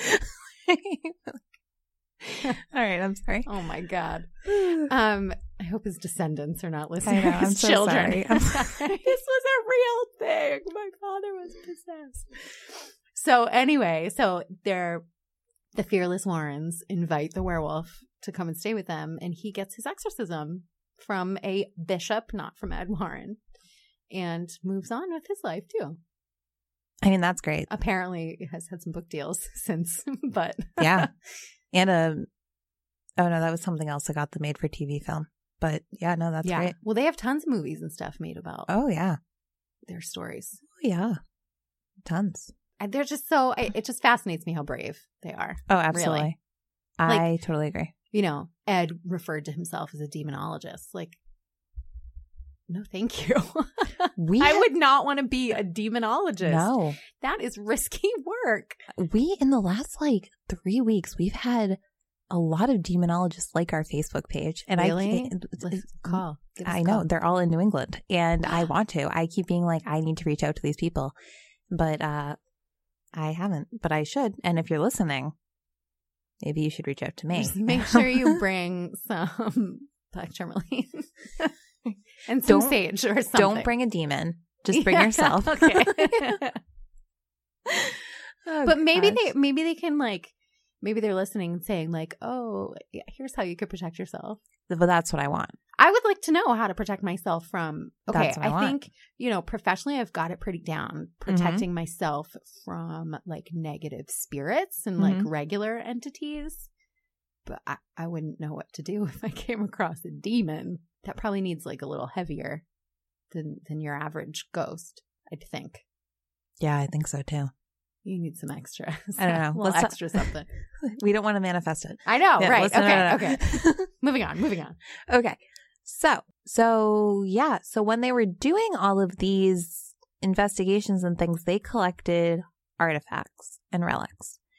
All right, I'm sorry. Oh my God. I hope his descendants are not listening. I know, I'm his so children. sorry. This was a real thing. My father was possessed. So anyway, the fearless Warrens invite the werewolf to come and stay with them, and he gets his exorcism from a bishop, not from Ed Warren, and moves on with his life too. I mean, that's great. Apparently, it has had some book deals since, but yeah. And oh no, that was something else that got the made-for-TV film. But yeah, no, that's great. Well, they have tons of movies and stuff made about. Oh yeah, their stories. Oh, yeah, tons. And they're just so. It just fascinates me how brave they are. Oh, absolutely. Really. I totally agree. You know, Ed referred to himself as a demonologist. Like, no, thank you. I would not want to be a demonologist. No, that is risky work. We in the last like 3 weeks, we've had a lot of demonologists like our Facebook page, and really? Let's call. I know they're all in New England, and I want to. I keep being like, I need to reach out to these people, but I haven't. But I should. And if you're listening, maybe you should reach out to me. Just make sure you bring some black tourmaline and some sage or something. Don't bring a demon. Just bring yourself. Okay. Oh, but maybe they can like. Maybe they're listening and saying like, oh, yeah, here's how you could protect yourself. But that's what I want. I would like to know how to protect myself from, okay, I think, you know, professionally I've got it pretty down. Protecting myself from like negative spirits and like regular entities. But I wouldn't know what to do if I came across a demon. That probably needs like a little heavier than your average ghost, I'd think. Yeah, I think so too. You need some extra. I don't know. A little extra something. We don't want to manifest it. I know, Yeah, right. Okay, okay. Moving on. Okay. So yeah. So when they were doing all of these investigations and things, they collected artifacts and relics.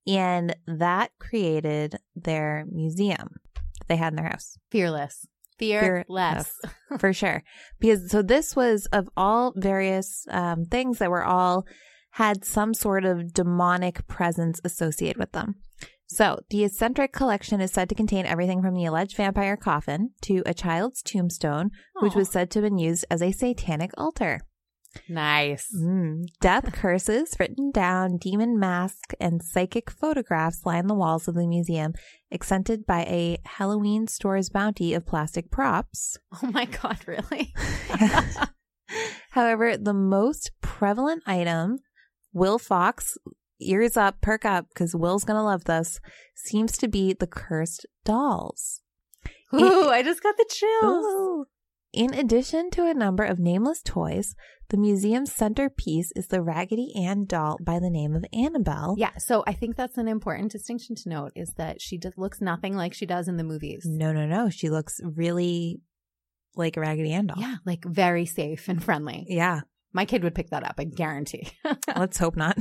And that created their museum that they had in their house. Fearless. For sure. Because so this was of all various things that were all had some sort of demonic presence associated with them. So the eccentric collection is said to contain everything from the alleged vampire coffin to a child's tombstone, which was said to have been used as a satanic altar. Nice. Death curses written down, demon mask, and psychic photographs line the walls of the museum, accented by a Halloween store's bounty of plastic props. Oh my God, really? However, the most prevalent item, Will Fox, ears up, perk up, because Will's going to love this, seems to be the cursed dolls. Ooh, I just got the chills. Ooh. In addition to a number of nameless toys, the museum's centerpiece is the Raggedy Ann doll by the name of Annabelle. Yeah, so I think that's an important distinction to note, is that she looks nothing like she does in the movies. No. She looks really like a Raggedy Ann doll. Yeah, like very safe and friendly. Yeah. My kid would pick that up, I guarantee. Let's hope not.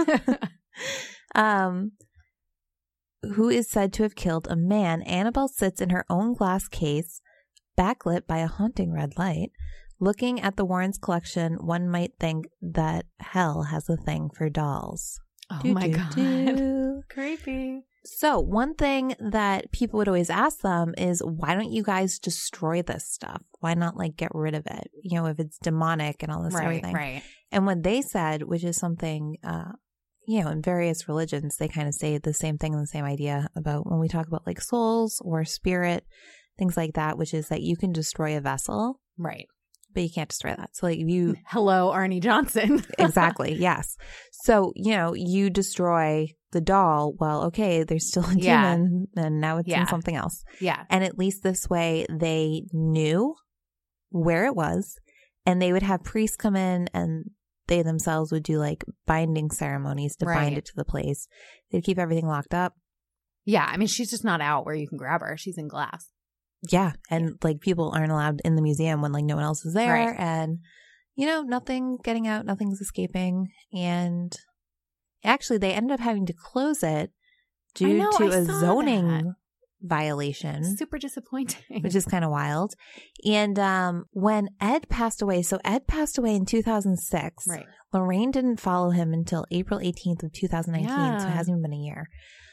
Who is said to have killed a man. Annabelle sits in her own glass case, backlit by a haunting red light. Looking at the Warrens' collection, one might think that hell has a thing for dolls. Oh my God. Creepy. So one thing that people would always ask them is, why don't you guys destroy this stuff? Why not like get rid of it? You know, if it's demonic and all this everything. Right. And what they said, which is something, you know, in various religions, they kind of say the same thing and the same idea about when we talk about like souls or spirit, things like that, which is that you can destroy a vessel. Right. But you can't destroy that. So like you. Hello, Arnie Johnson. Exactly. Yes. So, you know, you destroy the doll. Well, okay, there's still a demon and now it's in something else. Yeah. And at least this way they knew where it was, and they would have priests come in and they themselves would do like binding ceremonies to bind it to the place. They'd keep everything locked up. Yeah. I mean, she's just not out where you can grab her. She's in glass. Yeah. And like people aren't allowed in the museum when like no one else is there. Right. And, you know, nothing getting out, nothing's escaping. And actually they ended up having to close it due to a zoning violation. Super disappointing. Which is kind of wild. And when Ed passed away, so Ed passed away in 2006. Right. Lorraine didn't follow him until April 18th of 2019. So it hasn't even been a year.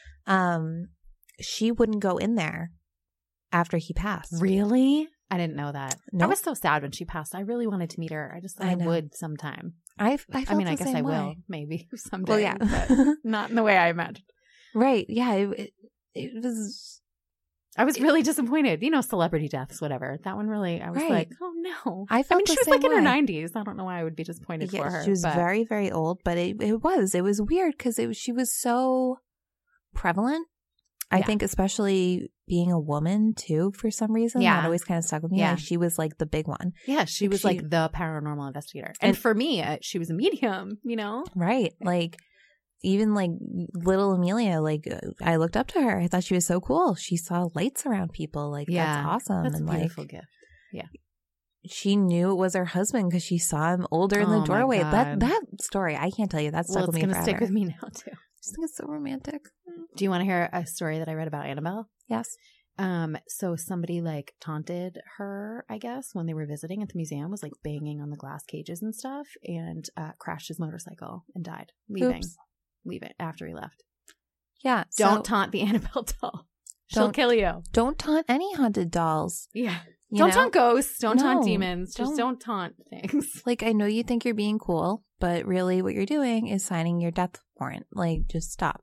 She wouldn't go in there after he passed. Really? I didn't know that. Nope. I was so sad when she passed. I really wanted to meet her. I just thought I would sometime. I mean, I guess I will maybe someday. Well, yeah. But not in the way I imagined. Right. Yeah. It was. I was really disappointed. You know, celebrity deaths, whatever. That one really, I was like, oh no. I mean, she was like in her 90s. I don't know why I would be disappointed for her. She was very, very old, but it was weird because she was so prevalent. I think especially being a woman too, for some reason. That always kind of stuck with me. Yeah. Like she was like the big one. Yeah, she was like the paranormal investigator. And for me, she was a medium, you know? Right. Like even like little Amelia, like I looked up to her. I thought she was so cool. She saw lights around people. Like that's awesome. That's and a beautiful gift. Yeah. She knew it was her husband because she saw him older in the doorway. That story, I can't tell you. That stuck with me forever. It's going to stick with me now too. I just think it's so romantic. Do you want to hear a story that I read about Annabelle? Yes. So somebody like taunted her, I guess, when they were visiting at the museum, was like banging on the glass cages and stuff, and crashed his motorcycle and died, leaving after he left. Yeah. Don't taunt the Annabelle doll. She'll kill you. Don't taunt any haunted dolls. Yeah. Don't taunt ghosts. Don't taunt demons. Just don't taunt things. Like, I know you think you're being cool, but really what you're doing is signing your death warrant. Like, just stop.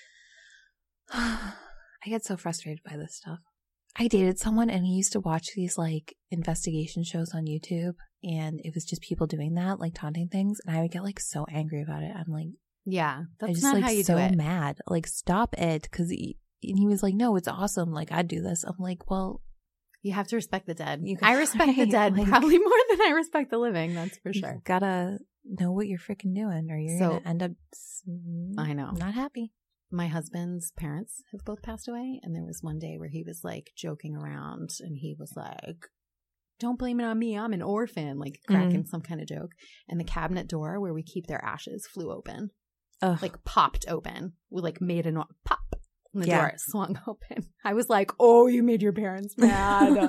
I get so frustrated by this stuff. I dated someone and he used to watch these like investigation shows on YouTube, and it was just people doing that, like taunting things, and I would get like so angry about it. I'm like, yeah, that's just, not like, how you so do it. Mad. Like, stop it. Because he was like, no, it's awesome. Like, I'd do this. I'm like, well, you have to respect the dead. I respect the dead probably more than I respect the living. That's for sure. You gotta know what you're freaking doing, or you're gonna end up. I know, not happy. My husband's parents have both passed away, and there was one day where he was like joking around, and he was like, "Don't blame it on me. I'm an orphan," like cracking some kind of joke. And the cabinet door where we keep their ashes flew open. Ugh. like popped open. We like made a pop. And the Yeah. door swung open. I was like, oh, you made your parents mad.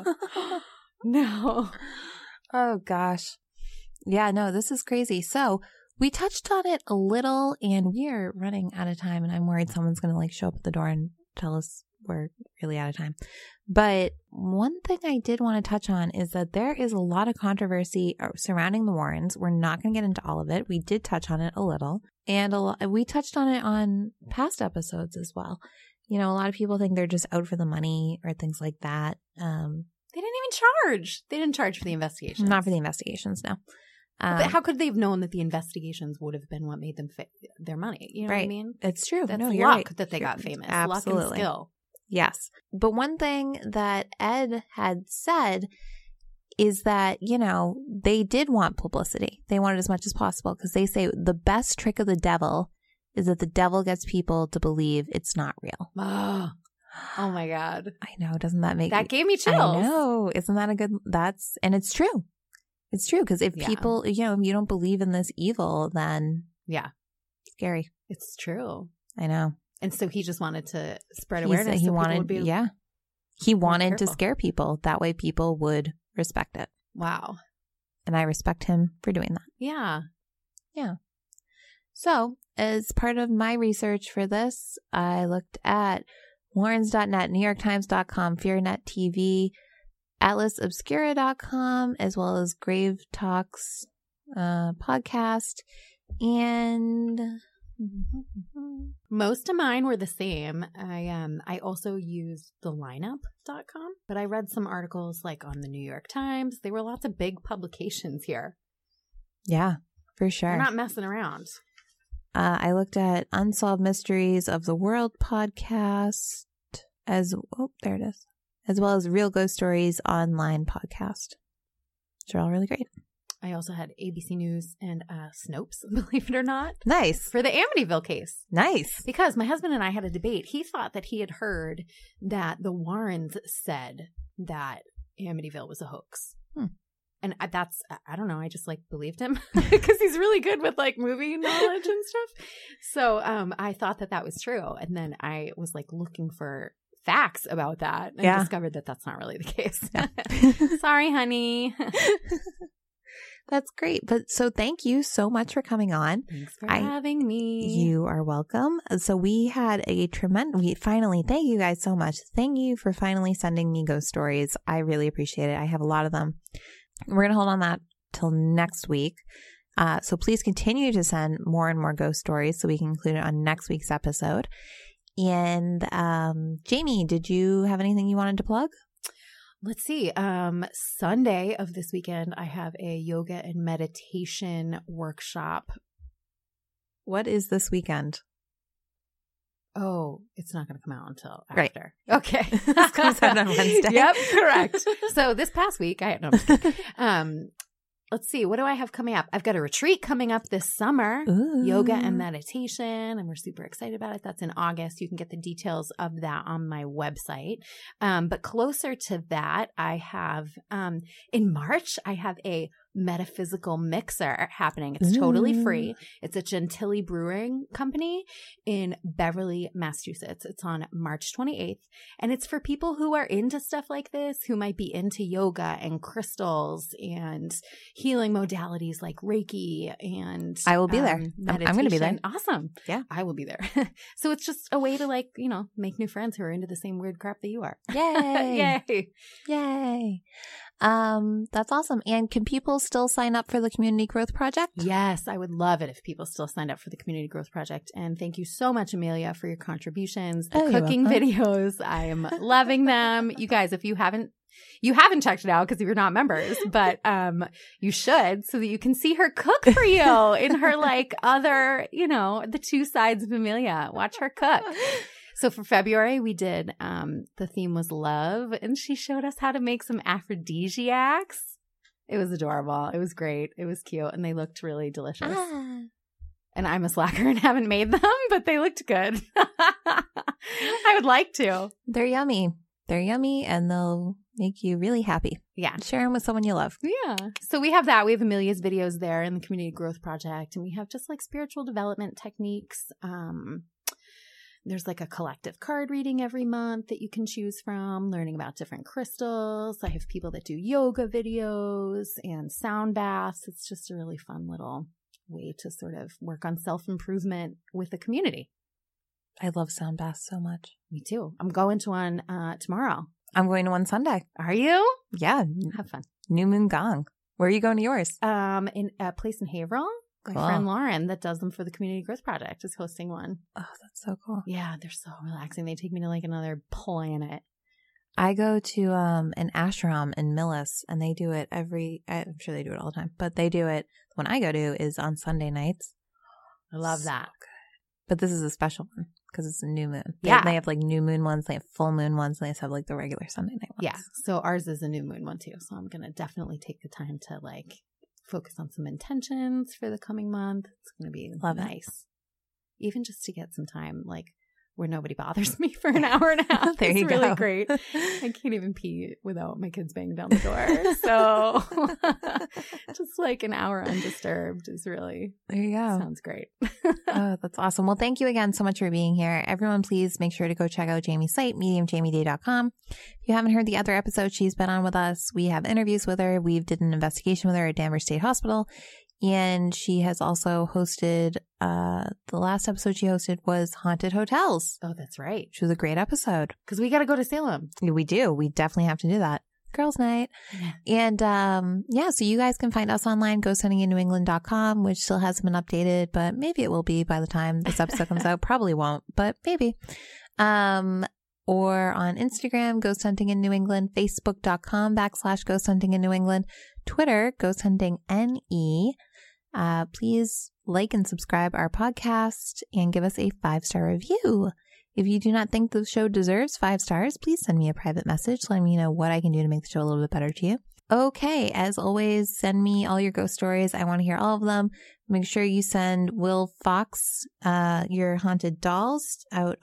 No. Oh, gosh. Yeah, no, this is crazy. So we touched on it a little and we're running out of time and I'm worried someone's going to like show up at the door and tell us we're really out of time. But one thing I did want to touch on is that there is a lot of controversy surrounding the Warrens. We're not going to get into all of it. We did touch on it a little and we touched on it on past episodes as well. You know, a lot of people think they're just out for the money or things like that. They didn't even charge. They didn't charge for the investigations. Not for the investigations, no. But how could they have known that the investigations would have been what made them their money? You know what I mean? It's true. That's no, luck you're right. that they got famous. Absolutely. Luck and skill. Yes. But one thing that Ed had said is that, you know, they did want publicity. They wanted as much as possible because they say the best trick of the devil is that the devil gets people to believe it's not real. Oh my God. I know. Doesn't that make That gave me chills. I know. Isn't that a good, and it's true. It's true. Because if people, you know, if you don't believe in this evil, then yeah, scary. It's true. I know. And so he just wanted to spread awareness. He wanted to careful. scare people. That way people would respect it. Wow. And I respect him for doing that. Yeah. Yeah. So as part of my research for this, I looked at Warrens.net, NewYorkTimes.com, FearNet TV, AtlasObscura.com, as well as Grave Talks podcast. And most of mine were the same. I also used thelineup.com, but I read some articles like on the New York Times. There were lots of big publications here. Yeah, for sure. They're not messing around. I looked at Unsolved Mysteries of the World podcast as well as Real Ghost Stories online podcast. Which are all really great. I also had ABC News and Snopes, believe it or not. Nice. For the Amityville case. Nice. Because my husband and I had a debate. He thought that he had heard that the Warrens said that Amityville was a hoax. And I don't know, I just like believed him because he's really good with like movie knowledge and stuff. So I thought that was true. And then I was like looking for facts about that and discovered that that's not really the case. Yeah. Sorry, honey. That's great. But so thank you so much for coming on. Thanks for having me. You are welcome. So we had a thank you guys so much. Thank you for finally sending me ghost stories. I really appreciate it. I have a lot of them. We're going to hold on that till next week. So please continue to send more and more ghost stories so we can include it on next week's episode. And Jamie, did you have anything you wanted to plug? Let's see. Sunday of this weekend, I have a yoga and meditation workshop. What is this weekend? Oh, it's not going to come out until after. Right. Okay. This comes out on Wednesday. Yep, correct. So this past week, let's see. What do I have coming up? I've got a retreat coming up this summer, yoga and meditation, and we're super excited about it. That's in August. You can get the details of that on my website. But closer to that, I have, in March, I have a metaphysical mixer happening. It's totally free. It's a Gentilly Brewing Company in Beverly, Massachusetts. It's on March 28th. And it's for people who are into stuff like this, who might be into yoga and crystals and healing modalities like Reiki and I will be there. I'm going to be there. Awesome. Yeah. I will be there. So it's just a way to make new friends who are into the same weird crap that you are. Yay. Yay. Yay. That's awesome. And can people still sign up for the Community Growth Project? Yes, I would love it if people still signed up for the Community Growth Project. And thank you so much, Amelia, for your contributions. The cooking videos, I am loving them. You guys, if you haven't checked it out because you're not members, but you should, so that you can see her cook for you in her other, the two sides of Amelia. Watch her cook. So for February, we did, the theme was love, and she showed us how to make some aphrodisiacs. It was adorable. It was great. It was cute, and they looked really delicious. And I'm a slacker and haven't made them, but they looked good. I would like to. They're yummy. They're yummy, and they'll make you really happy. Yeah. Share them with someone you love. Yeah. So we have that. We have Amelia's videos there in the Community Growth Project. And we have just like spiritual development techniques. There's like a collective card reading every month that you can choose from, learning about different crystals. I have people that do yoga videos and sound baths. It's just a really fun little way to sort of work on self-improvement with the community. I love sound baths so much. Me too. I'm going to one tomorrow. I'm going to one Sunday. Are you? Yeah. Have fun. New Moon Gong. Where are you going to yours? In a place in Haverhill. Cool. My friend Lauren that does them for the Community Growth Project is hosting one. Oh, that's so cool. Yeah, they're so relaxing. They take me to like another planet. I go to an ashram in Millis, and they do it I'm sure they do it all the time, but they do it, when I go to is on Sunday nights. I love that. Good. But this is a special one because it's a new moon. Yeah. They have like new moon ones, they have full moon ones, and they just have like the regular Sunday night ones. Yeah, so ours is a new moon one too. So I'm going to definitely take the time to like focus on some intentions for the coming month. It's going to be nice. Even just to get some time like where nobody bothers me for an hour and a half. There you go. It's really go. great. I can't even pee without my kids banging down the door. So just like an hour undisturbed is really, there you go. Sounds great. Oh, that's awesome. Well, thank you again so much for being here. Everyone, please make sure to go check out Jamie's site, mediumjamieday.com. If you haven't heard the other episodes she's been on with us, we have interviews with her. We did an investigation with her at Danvers State Hospital. And she has also hosted, the last episode she hosted was Haunted Hotels. Oh, that's right. Which was a great episode. Because we got to go to Salem. We do. We definitely have to do that. Girls' night. And, so you guys can find us online, ghosthuntinginNewEngland.com, which still hasn't been updated, but maybe it will be by the time this episode comes out. Probably won't, but maybe. Or on Instagram, Ghost Hunting in New England, Facebook.com/Ghost Hunting in New England, Twitter, Ghost Hunting NE. Please like and subscribe our podcast and give us a 5-star review. If you do not think the show deserves 5 stars, please send me a private message letting me know what I can do to make the show a little bit better to you. Okay, as always, send me all your ghost stories. I want to hear all of them. Make sure you send Will Fox your haunted dolls up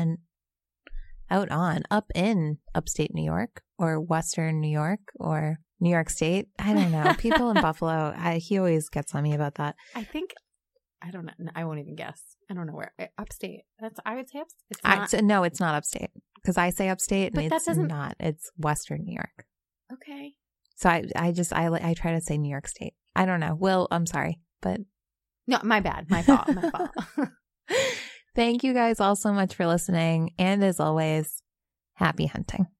in upstate New York or Western New York or New York State. I don't know. People in Buffalo, he always gets on me about that. I don't know. I won't even guess. I don't know where. Upstate. I would say upstate. It's not. No, it's not upstate because I say upstate and but it's not. It's Western New York. Okay. So I try to say New York State. I don't know. Will, I'm sorry, but no, my bad. My fault. My fault. Thank you guys all so much for listening. And as always, happy hunting.